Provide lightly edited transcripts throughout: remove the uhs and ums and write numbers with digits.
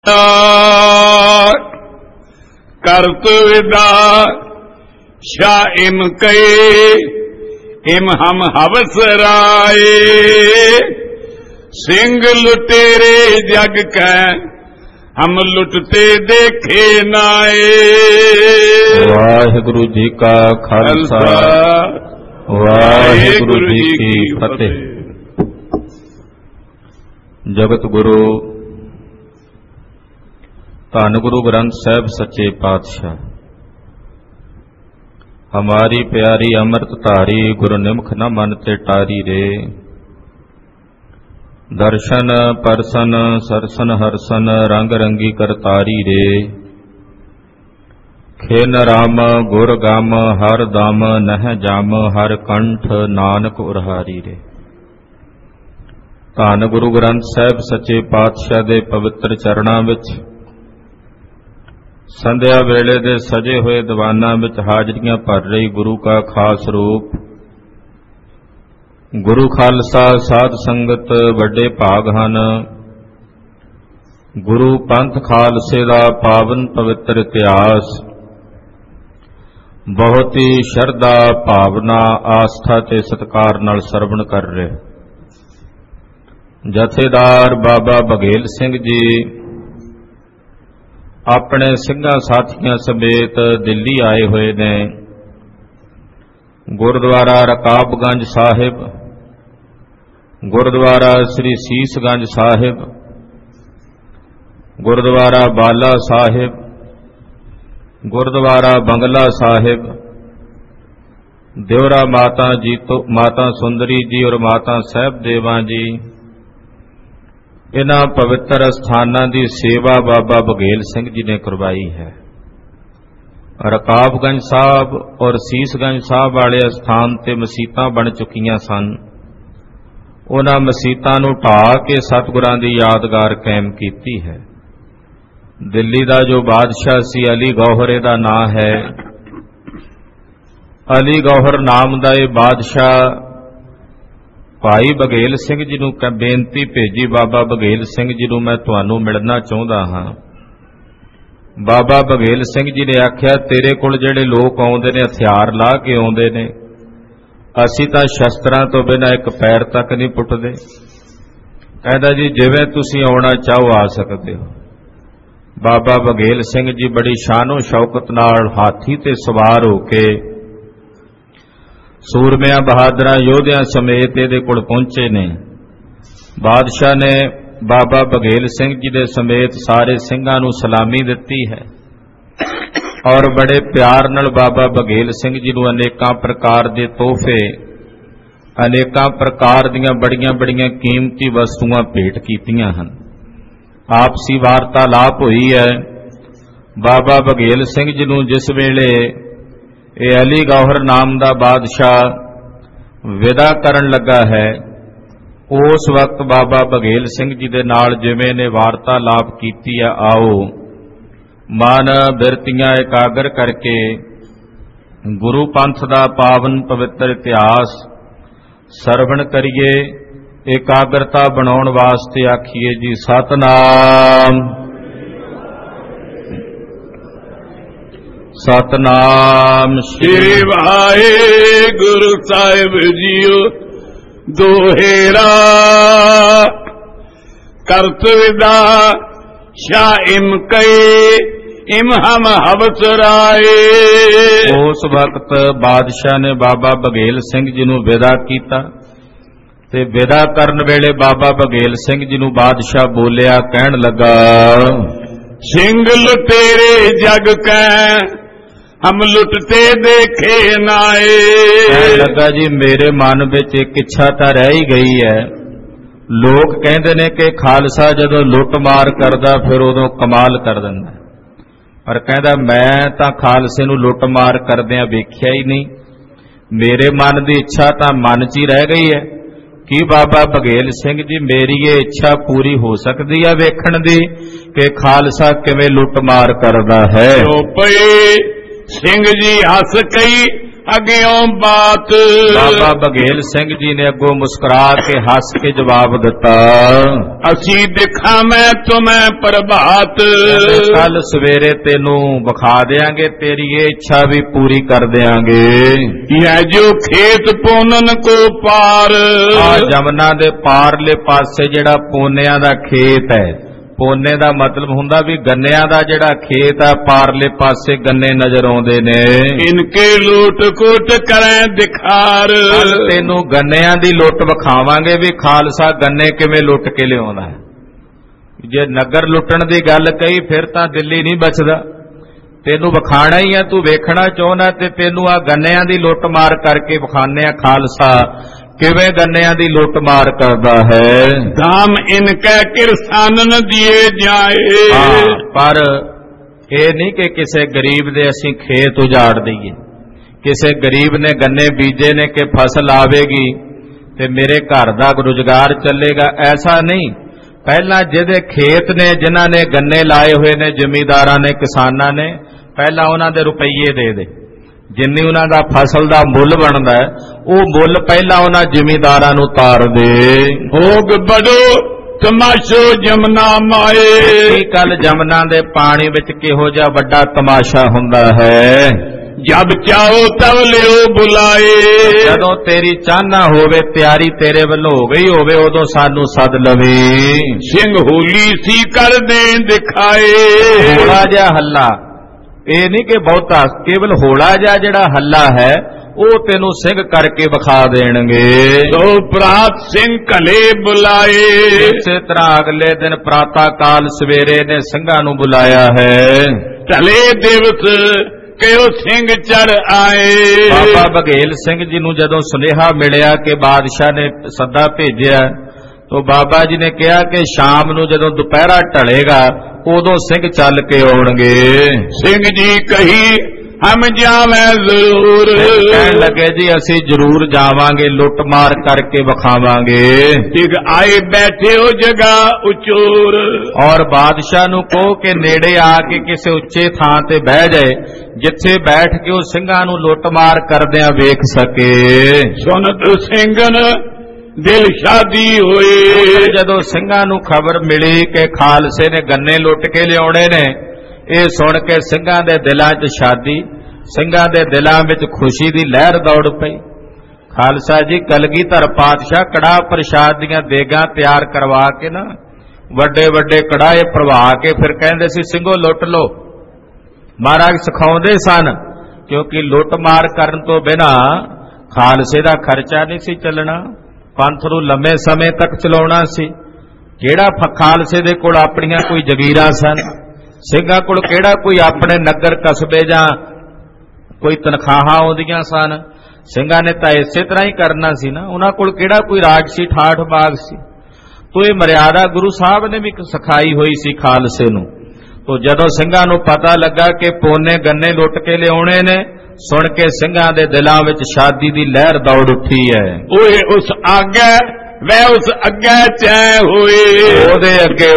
करत विदा शाह इम कहे इम हम हवस राए सिंह लुटेरे जग कै हम लुटते देखे नाए। वाहिगुरु जी का खालसा वाहिगुरु जी की फतेह। जगत गुरु धन गुरु ग्रंथ साहिब सच्चे पातशाह हमारी प्यारी अमृत धारी गुरु निमख न मन ते टारी रे। दर्शन परसन सरसन हरसन रंग रंगी करतारी रे। खेन राम गुर गाम हर दाम नह जाम हर कंठ नानक उरहारी रे। धन गुरु ग्रंथ साहिब सच्चे पातशाह दे पवित्र चरणां विच संध्या वेले दे सजे होए दीवानां विच हाजरियां भर रही गुरु का खास रूप गुरु खालसा साध संगत वड्डे भाग हन। गुरु पंथ खालसे दा पावन पवित्र इतिहास बहुत ही शरधा भावना आस्था ते सत्कार नाल सरवण कर रहे। जथेदार बाबा बघेल सिंह जी अपने सिंघां साथियां समेत दिल्ली आए हुए ने। गुरुद्वारा रकाबगंज साहिब, गुरुद्वारा श्री सीसगंज साहिब, गुरुद्वारा बाला साहिब, गुरुद्वारा बंगला साहिब, देवरा माता जीतो माता सुंदरी जी और माता साहब देवा जी, इन्हां पवित्र स्थानां दी सेवा बाबा बघेल सिंह जी ने करवाई है। रकाबगंज साहब और सीसगंज साहब वाले स्थान ते मसीतां बन चुकियां सन। उन्हां मसीतां नूं ढाह के सतगुरां दी यादगार कायम कीती है। दिल्ली दा जो बादशाह सी अली गौहर दा नां है। अली गौहर नाम दा ये बादशाह भाई बघेल सिंह जी नूं बेनती भेजी, बाबा बघेल सिंह जी नूं मैं तुहानूं मिलना चाहुंदा हां। बाबा बघेल सिंह जी ने आख्या तेरे कोल जिहड़े लोग आउंदे ने हथियार ला के आउंदे ने, असीं तां शस्त्रां तो बिना एक पैर तक नहीं पुੱਟਦੇ। कहदा जी जिवें तुसीं आउणा चाहो आ सकदे हो। बाबा बघेल सिंह जी बड़ी शानो शौकत नाल हाथी ते सवार हो के सूरमिया बहादुर योधिया समेत इहदे कोल पहुंचे ने। बादशाह ने बाबा बघेल सिंह जी दे समेत सारे सिंघां नूं सलामी दित्ती है और बड़े प्यार नाल बाबा बघेल सिंह जी नूं अनेकां प्रकार दे तोहफे, अनेकां प्रकार दीआं बड़ियां बड़ियां कीमती वस्तुआं भेंट कीतीआं हन। आपसी वार्तालाप हुई है। बाबा बघेल सिंह जी नूं जिस वेले ये अली गौहर नाम दा बादशाह विदा करन लगा है, उस वक्त बाबा बघेल सिंह जी दे नाल जिवें ने वार्तालाप कीती है, आओ मन बिरतियां एकागर करके गुरु पंथ दा पावन पवित्र इतिहास सरवण करिए। एकाग्रता बनाउण वास्ते आखिए जी सतनाम सतनाम श्री वाहिगुरु साहिब जीओ दोहेरा। करत विदा शाह इम कहे इम हम हवस राए। उस वक्त बादशाह ने बाबा बघेल सिंह जी नूं विदा कीता ते विदा करन वेले बाबा बघेल सिंह जी नूं बादशाह बोलिया, कहण लगा सिंह लुटेरे जग कै हम लुटते देखे नाए। कहण लगा जी मेरे मन विच एक इच्छा तां रह ही गई है। लोग कहंदे ने कि खालसा जदों लुट मार करदा फिर उदों कमाल कर दिंदा, पर कहंदा मैं तां खालसे नूं लुट मार करदिआं वेखिआ ही नहीं। मेरे मन की इच्छा तां मन च ही रह गई है कि बाबा बघेल सिंह जी मेरी ये इच्छा पूरी हो सकती है वेखण दी कि खालसा किवें लुट मार करदा है। सिंह जी हस कई ਅਗਿਓਂ ਬਾਤ। ਬਾਬਾ ਬਘੇਲ ਸਿੰਘ ਜੀ ਨੇ ਅੱਗੋਂ ਮੁਸਕਰਾ ਕੇ ਹੱਸ ਕੇ ਜਵਾਬ ਦਿੱਤਾ, ਅਸੀਂ ਦਿਖਾਵੇਂ ਤੁਮੈ ਪ੍ਰਭਾਤ। ਕੱਲ ਸਵੇਰੇ ਤੈਨੂੰ ਵਿਖਾ ਦਿਆਂਗੇ, ਤੇਰੀ ਇਹ ਇੱਛਾ ਵੀ ਪੂਰੀ ਕਰ ਦਿਆਂਗੇ। ਇਹ ਜੋ ਖੇਤ ਪੂਨਨ ਕੋ ਪਾਰ, ਆ ਜਮਨਾ ਦੇ ਪਾਰਲੇ ਪਾਸੇ ਜਿਹੜਾ ਪੋਨਿਆਂ ਦਾ ਖੇਤ ਹੈ, ਪੋਨੇ ਦਾ ਮਤਲਬ ਹੁੰਦਾ ਵੀ ਗੰਨਿਆਂ ਦਾ ਜਿਹੜਾ ਖੇਤ ਆ, ਪਾਰਲੇ ਪਾਸੇ ਗੰਨੇ ਨਜ਼ਰ ਆਉਂਦੇ ਨੇ। ਇਨਕੇ ਲੂਟ ਕੋਟ ਕਰੈ ਦਿਖਾਰ, ਤੈਨੂੰ ਗੰਨਿਆਂ ਦੀ ਲੁੱਟ ਵਿਖਾਵਾਂਗੇ ਵੀ ਖਾਲਸਾ ਗੰਨੇ ਕਿਵੇਂ ਲੁੱਟ ਕੇ ਲਿਆਉਂਦਾ ਹੈ। ਜੇ ਨਗਰ ਲੁੱਟਣ ਦੀ ਗੱਲ ਕਹੀ ਫਿਰ ਤਾਂ ਦਿੱਲੀ ਨਹੀਂ ਬਚਦਾ, ਤੈਨੂੰ ਵਿਖਾਣਾ ਹੀ ਆ, ਤੂੰ ਵੇਖਣਾ ਚਾਹੁੰਦਾ ਤੇ ਤੈਨੂੰ ਆ ਗੰਨਿਆਂ ਦੀ ਲੁੱਟ ਮਾਰ ਕਰਕੇ ਵਿਖਾਣੇ ਆ ਖਾਲਸਾ ਕਿਵੇਂ ਗੰਨਿਆਂ ਦੀ ਲੁੱਟ ਮਾਰ ਕਰਦਾ ਹੈ। ਧਾਮ ਇਨਕੈ ਕਿਰਸਾਨਨ ਦੀਏ ਜਾਏ, ਪਰ ਇਹ ਨਹੀਂ ਕਿ ਕਿਸੇ ਗਰੀਬ ਦੇ ਅਸੀਂ ਖੇਤ ਉਜਾੜ ਦਈਏ, ਕਿਸੇ ਗਰੀਬ ਨੇ ਗੰਨੇ ਬੀਜੇ ਨੇ ਕਿ ਫਸਲ ਆਵੇਗੀ ਤੇ ਮੇਰੇ ਘਰ ਦਾ ਰੁਜ਼ਗਾਰ ਚੱਲੇਗਾ, ਐਸਾ ਨਹੀਂ। ਪਹਿਲਾਂ ਜਿਹਦੇ ਖੇਤ ਨੇ, ਜਿਨ੍ਹਾਂ ਨੇ ਗੰਨੇ ਲਾਏ ਹੋਏ ਨੇ, ਜ਼ਿਮੀਂਦਾਰਾਂ ਨੇ, ਕਿਸਾਨਾਂ ਨੇ, ਪਹਿਲਾਂ ਉਹਨਾਂ ਦੇ ਰੁਪਈਏ ਦੇ ਦੇ, ਜਿੰਨੀ ਉਹਨਾਂ ਦਾ ਫਸਲ ਦਾ ਮੁੱਲ ਬਣਦਾ ਉਹ ਮੁੱਲ ਪਹਿਲਾਂ ਉਹਨਾਂ ਜ਼ਿਮੀਂਦਾਰਾਂ ਨੂੰ ਤਾਰ ਦੇ। ਭੋਗ ਬੜੋ ਤਮਾਸ਼ੋ ਜਮਨਾ ਮਾਏ, ਕੱਲ ਜਮਨਾ ਦੇ ਪਾਣੀ ਵਿੱਚ ਕਿਹੋ ਜਿਹਾ ਵੱਡਾ ਤਮਾਸ਼ਾ ਹੁੰਦਾ ਹੈ। ਜਬ ਚਾਹੋ ਤਬ ਲਿਓ ਬੁਲਾਏ, ਜਦੋਂ ਤੇਰੀ ਚਾਹਨਾ ਹੋਵੇ, ਤਿਆਰੀ ਤੇਰੇ ਵੱਲੋਂ ਹੋ ਗਈ ਹੋਵੇ, ਉਦੋਂ ਸਾਨੂੰ ਸੱਦ ਲਵੇ। ਸਿੰਘ ਹੋਲੀ ਸੀ ਕਰ ਦੇ ਦਿਖਾਏ, ਹੋਲਾ ਜਿਹਾ ਹੱਲਾ, ਇਹ ਨਹੀਂ ਕਿ ਬਹੁਤਾ, ਕੇਵਲ ਹੋਲਾ ਜਿਹਾ ਜਿਹੜਾ ਹੱਲਾ ਹੈ ਉਹ ਤੈਨੂੰ ਸਿੰਘ ਕਰਕੇ ਵਿਖਾ ਦੇਣਗੇ। ਸੋ ਪ੍ਰਾਤ ਸਿੰਘ ਘਲੇ ਬੁਲਾਏ, ਇਸੇ ਤਰ੍ਹਾਂ ਅਗਲੇ ਦਿਨ ਪ੍ਰਾਤਾ ਕਾਲ ਸਵੇਰੇ ਨੇ ਸਿੰਘਾਂ ਨੂੰ ਬੁਲਾਇਆ ਹੈ। ਢਲੇ ਦਿਵਸ ਕਿਉ ਸਿੰਘ ਚੜ ਆਏ, ਬਾਬਾ ਬਘੇਲ ਸਿੰਘ ਜੀ ਨੂੰ ਜਦੋਂ ਸੁਨੇਹਾ ਮਿਲਿਆ ਕਿ ਬਾਦਸ਼ਾਹ ਨੇ ਸੱਦਾ ਭੇਜਿਆ, तो बाबा जी ने कहा कि शाम नूं जदों दुपहरा ढलेगा उदों सिंह चल के आउणगे। सिंह जी कही हम जावें जरूर, कहण लगे जी असी जरूर जावांगे, लुट मार करके विखावांगे। ठीक आए बैठे हो जगह उचूर, और बादशाह नूं कहो कि नेड़े आके किसी उच्चे थां ते बह जाए जिथे बैठ के वो ਸਿੰਘਾਂ नूं लुट मार करदिआं वेख सके। सुनत ਸਿੰਘਨ दिल शादी होए, जदों ਸਿੰਘਾਂ नूं खबर मिली कि खालसे ने गन्ने लुट के लियाउणे ने, ਇਹ सुन के ਸਿੰਘਾਂ दे दिलां 'ਚ शादी, ਸਿੰਘਾਂ दे दिलां विच खुशी दी लहर दौड़ पई। खालसा जी कलगीधर पातशाह कड़ाह प्रसाद दीआं देगां तैयार करवा के ना वड्डे वड्डे कड़ाहे भरवा के फिर कहंदे सी ਸਿੰਘੋ लुट लो। महाराज सिखाउंदे सन क्योंकि लुट मार करन तो बिना खालसे दा खर्चा नहीं सी चलना, पंथ नूं लंबे समय तक चलाउणा सी। किहड़ा खालसे दे कोल अपणियां कोई जगीरां सन, ਸਿੰਘਾਂ कोल किहड़ा कोई अपने नगर कस्बे जां कोई तनखाहां आउंदियां सन। ਸਿੰਘਾਂ ने तां इसे तरह ही करना सी ना, उन्हां कोल किहड़ा कोई राजसी ठाठ बाग सी। तो ये मर्यादा गुरु साहब ने भी सिखाई हुई सी खालसे नूं। तो जदों ਸਿੰਘਾਂ नूं पता लगा कि पोने गन्ने लुट के लियाउणे ने, सुन के ਸਿੰਘਾਂ दे दिलां विच शादी दी लहर दौड़ उठी है। ओए उस आगे वह उस अगे चै होए, ओदे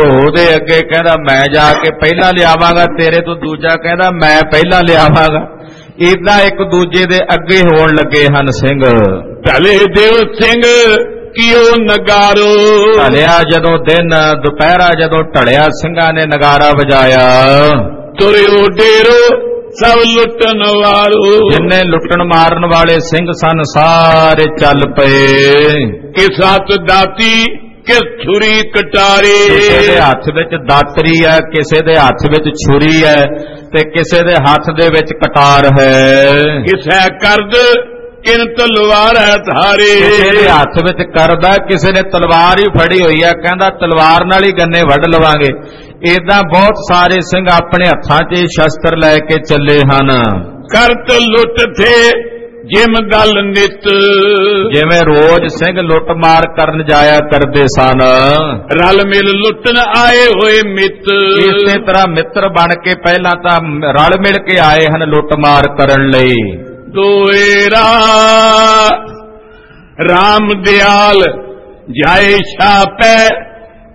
अगे कहंदा मैं जाके पहला लियावांगा, तेरे तो दूजा कहंदा मैं पहला लियावांगा। इदां एक दूजे दे अगे होण लगे हन सिंह। ढले देव सिंह कियो नगारो, ढलिया जदों दिन दुपहरा जदों ढलिया ਸਿੰਘਾਂ ने नगारा बजाया। तुरियो डेरो सब लुटन वारो, जिन्ने लुटन मारन वाले सिंह सन सारे चल पे। किस हाथ दाती किस छुरी कटारी, किसे दे हथ विच दातरी है, किसे दे हथ विच छुरी है, ते किसे दे हथ दे विच कटार है। किसे कर्द किन तलवार है धारी, किसे दे हथ विच करदा, किसे ने तलवार ही फड़ी हुई है, कहंदा तलवार नाल ही गन्ने वढ लवांगे। इदां बहुत सारे सिंह अपने हत्थां 'च शस्त्र लैके चले हन। करत लुट थे जिम दल नित, जिवें रोज सिंह लुट मार करन जाया करदे सन, रल मिल लुटन आए होए मित। इसे तरह मित्र बन के पहला तां रल मिल के आए हन लुट मार करन लई। दोएरा राम दयाल जाए छापे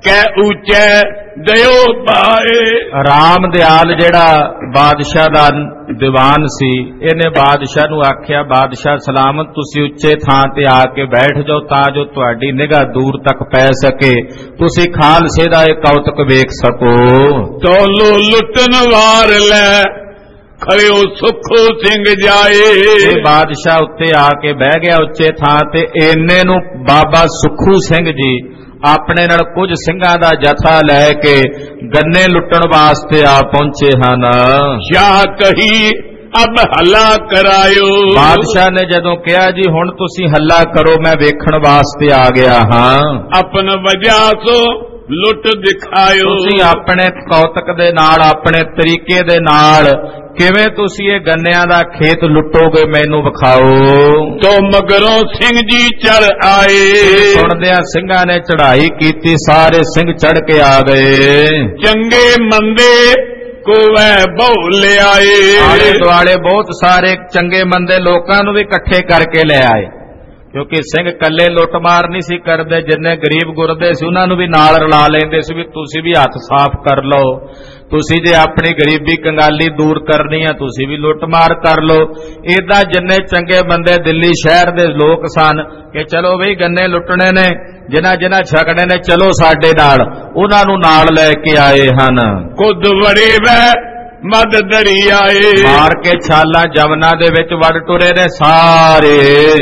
ਕੈ ਉੱਚੈ ਦਿਓ ਪਾਏ। ਰਾਮ ਦਿਆਲ ਜਿਹੜਾ ਬਾਦਸ਼ਾਹ ਦਾ ਦੀਵਾਨ ਸੀ, ਇਹਨੇ ਬਾਦਸ਼ਾਹ ਨੂੰ ਆਖਿਆ, ਬਾਦਸ਼ਾਹ ਸਲਾਮਤ, ਤੁਸੀਂ ਉੱਚੇ ਥਾਂ ਤੇ ਆ ਕੇ ਬੈਠ ਜਾਓ ਤਾਂ ਜੋ ਤੁਹਾਡੀ ਨਿਗਾਹ ਦੂਰ ਤੱਕ ਪੈ ਸਕੇ, ਤੁਸੀਂ ਖਾਲਸੇ ਦਾ ਇਹ ਕੌਤਕ ਵੇਖ ਸਕੋ। ਤੋਲੋ ਲੁੱਟਣ ਵਾਰ ਲੈ ਖੜਿਓ ਸੁਖੋ ਸਿੰਘ ਜਾਏ। ਇਹ ਬਾਦਸ਼ਾਹ ਉੱਤੇ ਆ ਕੇ ਬਹਿ ਗਿਆ ਉੱਚੇ ਥਾਂ ਤੇ। ਇੰਨੇ ਨੂੰ ਬਾਬਾ ਸੁਖੂ ਸਿੰਘ ਜੀ ਆਪਣੇ ਨਾਲ ਕੁਝ ਸਿੰਘਾਂ ਦਾ ਜਥਾ ਲੈ ਕੇ ਗੰਨੇ ਲੁੱਟਣ ਵਾਸਤੇ ਆ ਪਹੁੰਚੇ ਹਨ। ਸ਼ਾਹ ਕਹੀ ਅਬ ਹੱਲਾ ਕਰਾਇਓ। ਬਾਦਸ਼ਾਹ ਨੇ ਜਦੋਂ ਕਿਹਾ ਜੀ ਹੁਣ ਤੁਸੀਂ ਹੱਲਾ ਕਰੋ, ਮੈਂ ਵੇਖਣ ਵਾਸਤੇ ਆ ਗਿਆ ਹਾਂ। ਆਪਨ ਵਜ੍ਹਾ ਸੋ ਲੁੱਟ ਦਿਖਾਇਓ। ਤੁਸੀਂ ਆਪਣੇ ਕੌਤਕ ਦੇ ਨਾਲ, ਆਪਣੇ ਤਰੀਕੇ ਦੇ ਨਾਲ ਕਿਵੇਂ ਤੁਸੀਂ ਇਹ ਗੰਨਿਆਂ ਦਾ ਖੇਤ ਲੁੱਟੋਗੇ, ਮੈਨੂੰ ਵਿਖਾਓ। ਤੋ ਮਗਰੋਂ ਸਿੰਘ ਜੀ ਚੜ ਆਏ। ਸੁਣਦਿਆਂ ਸਿੰਘਾਂ ਨੇ ਚੜ੍ਹਾਈ ਕੀਤੀ, ਸਾਰੇ ਸਿੰਘ ਚੜ ਕੇ ਆ ਗਏ। ਚੰਗੇ ਮੰਦੇ ਕੋ ਵੈ ਬਹੁ ਲਿਆਏ। ਆਲੇ ਦੁਆਲੇ ਬਹੁਤ ਸਾਰੇ ਚੰਗੇ ਮੰਦੇ ਲੋਕਾਂ ਨੂੰ ਵੀ ਇਕੱਠੇ ਕਰਕੇ ਲੈ ਆਏ, ਕਿਉਂਕਿ ਸਿੰਘ ਕੱਲੇ ਲੁੱਟਮਾਰ ਨਹੀਂ ਸੀ ਕਰਦੇ। ਜਿੰਨੇ ਗਰੀਬ ਗੁਰਦੇ ਸੀ ਉਹਨਾਂ ਨੂੰ ਵੀ ਨਾਲ ਰਲਾ ਲੈਂਦੇ ਸੀ ਵੀ ਤੁਸੀਂ ਵੀ ਹੱਥ ਸਾਫ਼ ਕਰ ਲਓ, ਤੁਸੀਂ ਜੇ ਆਪਣੀ ਗਰੀਬੀ ਕੰਗਾਲੀ ਦੂਰ ਕਰਨੀ ਆ ਤੁਸੀਂ ਵੀ ਲੁੱਟਮਾਰ ਕਰ ਲਓ। ਏਦਾਂ ਜਿੰਨੇ ਚੰਗੇ ਬੰਦੇ ਦਿੱਲੀ ਸ਼ਹਿਰ ਦੇ ਲੋਕ ਸਨ ਕਿ ਚਲੋ ਬਈ ਗੰਨੇ ਲੁੱਟਣੇ ਨੇ, ਜਿਨ੍ਹਾਂ ਛਕੜੇ ਨੇ ਚਲੋ ਸਾਡੇ ਨਾਲ, ਉਹਨਾਂ ਨੂੰ ਨਾਲ ਲੈ ਕੇ ਆਏ ਹਨ। ਖੁਦ ਵੜੇ ਵੈ ਮਦ ਦਰਿਆਏ। ਮਾਰ ਕੇ ਛਾਲਾਂ ਜਮਨਾ ਦੇ ਵਿੱਚ ਵੜ ਟੁਰੇ ਨੇ ਸਾਰੇ।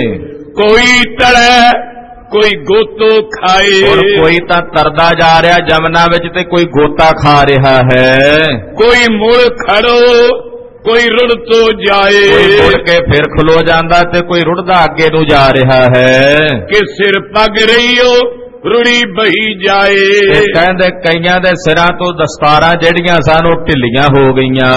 ਕੋਈ ਤੜੈ ਕੋਈ ਗੋਤੋ ਖਾਏ। ਕੋਈ ਤਾਂ ਤਰਦਾ ਜਾ ਰਿਹਾ ਜਮਨਾ ਵਿੱਚ ਤੇ ਕੋਈ ਗੋਤਾ ਖਾ ਰਿਹਾ ਹੈ। ਕੋਈ ਮੁੜ ਖੜੋ ਕੋਈ ਰੁੜ ਤੋਂ ਜਾਏ। ਕੋਈ ਮੁੜ ਕੇ ਫਿਰ ਖਲੋ ਜਾਂਦਾ ਤੇ ਕੋਈ ਰੁੜਦਾ ਅੱਗੇ ਨੂੰ ਜਾ ਰਿਹਾ ਹੈ। ਕਿ ਸਿਰ ਪੱਗ ਰਹੀਓ ਰੁੜੀ ਬਹੀ ਜਾਏ। ਕਹਿੰਦੇ ਕਈਆਂ ਦੇ ਸਿਰਾਂ ਤੋਂ ਦਸਤਾਰਾਂ ਜਿਹੜੀਆਂ ਸਨ ਉਹ ਢਿੱਲੀਆਂ ਹੋ ਗਈਆਂ।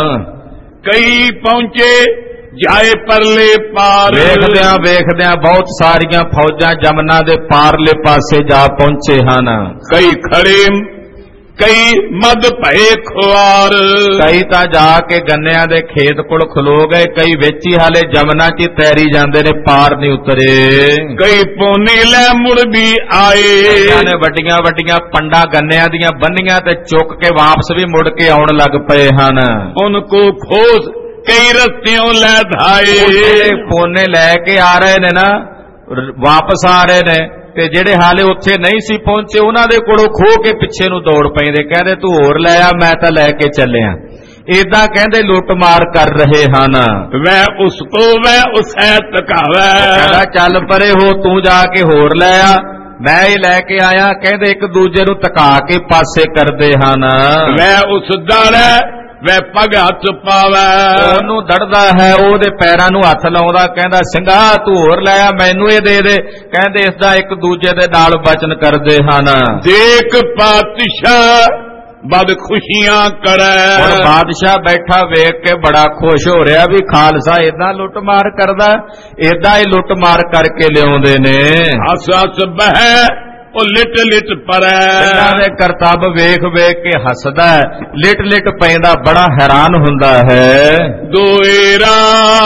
ਕਈ ਪਹੁੰਚੇ ਜਾਏ ਪਰਲੇ ਪਾਰ। ਵੇਖਦਿਆਂ ਵੇਖਦਿਆਂ ਬਹੁਤ ਸਾਰੀਆਂ ਫੌਜਾਂ ਜਮਨਾ ਦੇ ਪਾਰਲੇ ਪਾਸੇ ਜਾ ਪਹੁੰਚੇ ਹਨ। ਕਈ ਖੜੇ ਕਈ ਮਦ ਭਏ ਖੁਆਰ। ਕਈ ਤਾਂ ਜਾ ਕੇ ਗੰਨਿਆਂ ਦੇ ਖੇਤ ਕੋਲ ਖਲੋ ਗਏ, ਕਈ ਵਿੱਚ ਹੀ ਹਾਲੇ ਜਮਨਾ 'ਚ ਤੈਰੀ ਜਾਂਦੇ ਨੇ, ਪਾਰ ਨਹੀਂ ਉਤਰੇ। ਕਈ ਪੋਨੇ ਲੈ ਮੁੜ ਵੀ ਆਏ। ਇਹਨਾਂ ਨੇ ਵੱਡੀਆਂ ਵੱਡੀਆਂ ਪੰਡਾਂ ਗੰਨਿਆਂ ਦੀਆਂ ਬੰਨੀਆਂ ਤੇ ਚੁੱਕ ਕੇ ਵਾਪਸ ਵੀ ਮੁੜ ਕੇ ਆਉਣ ਲੱਗ ਪਏ ਹਨ। ਉਨ ਕੋ ਖੋਸ ਕਈ ਰਸਤਿਓਂ ਲੈ ਧਾਏ। ਪੋਨੇ ਲੈ ਕੇ ਆ ਰਹੇ ਨੇ ਨਾ, ਵਾਪਸ ਆ ਰਹੇ ਨੇ, ਤੇ ਜਿਹੜੇ ਹਾਲੇ ਉੱਥੇ ਨਹੀਂ ਸੀ ਪਹੁੰਚੇ ਉਹਨਾਂ ਦੇ ਕੋਲੋਂ ਖੋਹ ਕੇ ਪਿੱਛੇ ਨੂੰ ਦੌੜ ਪੈਂਦੇ, ਕਹਿੰਦੇ ਤੂੰ ਹੋਰ ਲੈ ਆ, ਮੈਂ ਤਾਂ ਲੈ ਕੇ ਚੱਲਿਆ। ਏਦਾਂ ਕਹਿੰਦੇ ਲੁੱਟ ਮਾਰ ਕਰ ਰਹੇ ਹਨ। ਵੈ ਉਸ ਕੋ ਵੈ ਉਸੈ ਤਕਾਵੈ। ਕਹਿੰਦਾ ਚੱਲ ਪਰੇ ਹੋ, ਤੂੰ ਜਾ ਕੇ ਹੋਰ ਲੈ ਆ, ਮੈਂ ਹੀ ਲੈ ਕੇ ਆਇਆ। ਕਹਿੰਦੇ ਇੱਕ ਦੂਜੇ ਨੂੰ ਤਕਾ ਕੇ ਪਾਸੇ ਕਰਦੇ ਹਨ। ਵੈ ਉਸ ਦਾੜੈ ਵੈ ਪੱਗ ਹੱਥ ਪਾਵੈ। ਉਹਨੂੰ ਦੜਦਾ ਹੈ, ਉਹਦੇ ਪੈਰਾਂ ਨੂੰ ਹੱਥ ਲਾਉਂਦਾ, ਕਹਿੰਦਾ ਸਿੰਘਾ ਤੂੰ ਹੋਰ ਲੈ ਆ, ਮੈਨੂੰ ਇਹ ਦੇ ਦੇ। ਕਹਿੰਦੇ ਇਸ ਦਾ ਇੱਕ ਦੂਜੇ ਦੇ ਨਾਲ ਵਚਨ ਕਰਦੇ ਹਨ। ਦੇਖ ਪਾਤਸ਼ਾਹ ਬਦ ਖੁਸ਼ੀਆਂ ਕਰੈ। ਹੁਣ ਬਾਦਸ਼ਾਹ ਬੈਠਾ ਵੇਖ ਕੇ ਬੜਾ ਖੁਸ਼ ਹੋ ਰਿਹਾ ਵੀ ਖਾਲਸਾ ਏਦਾਂ ਲੁੱਟ ਮਾਰ ਕਰਦਾ, ਏਦਾਂ ਹੀ ਲੁੱਟ ਮਾਰ ਕਰਕੇ ਲਿਆਉਂਦੇ ਨੇ। ਹੱਸ ਹੱਸ ਬਹਿ ਉਹ ਲਿਟ ਲਿਟ ਪਰੈ। ਇਹਨਾਂ ਦੇ ਕਰਤੱਵ ਵੇਖ ਵੇਖ ਕੇ ਹੱਸਦਾ, ਲਿਟ ਲਿਟ ਪੈਂਦਾ, ਬੜਾ ਹੈਰਾਨ ਹੁੰਦਾ ਹੈ। ਦੋਏਰਾ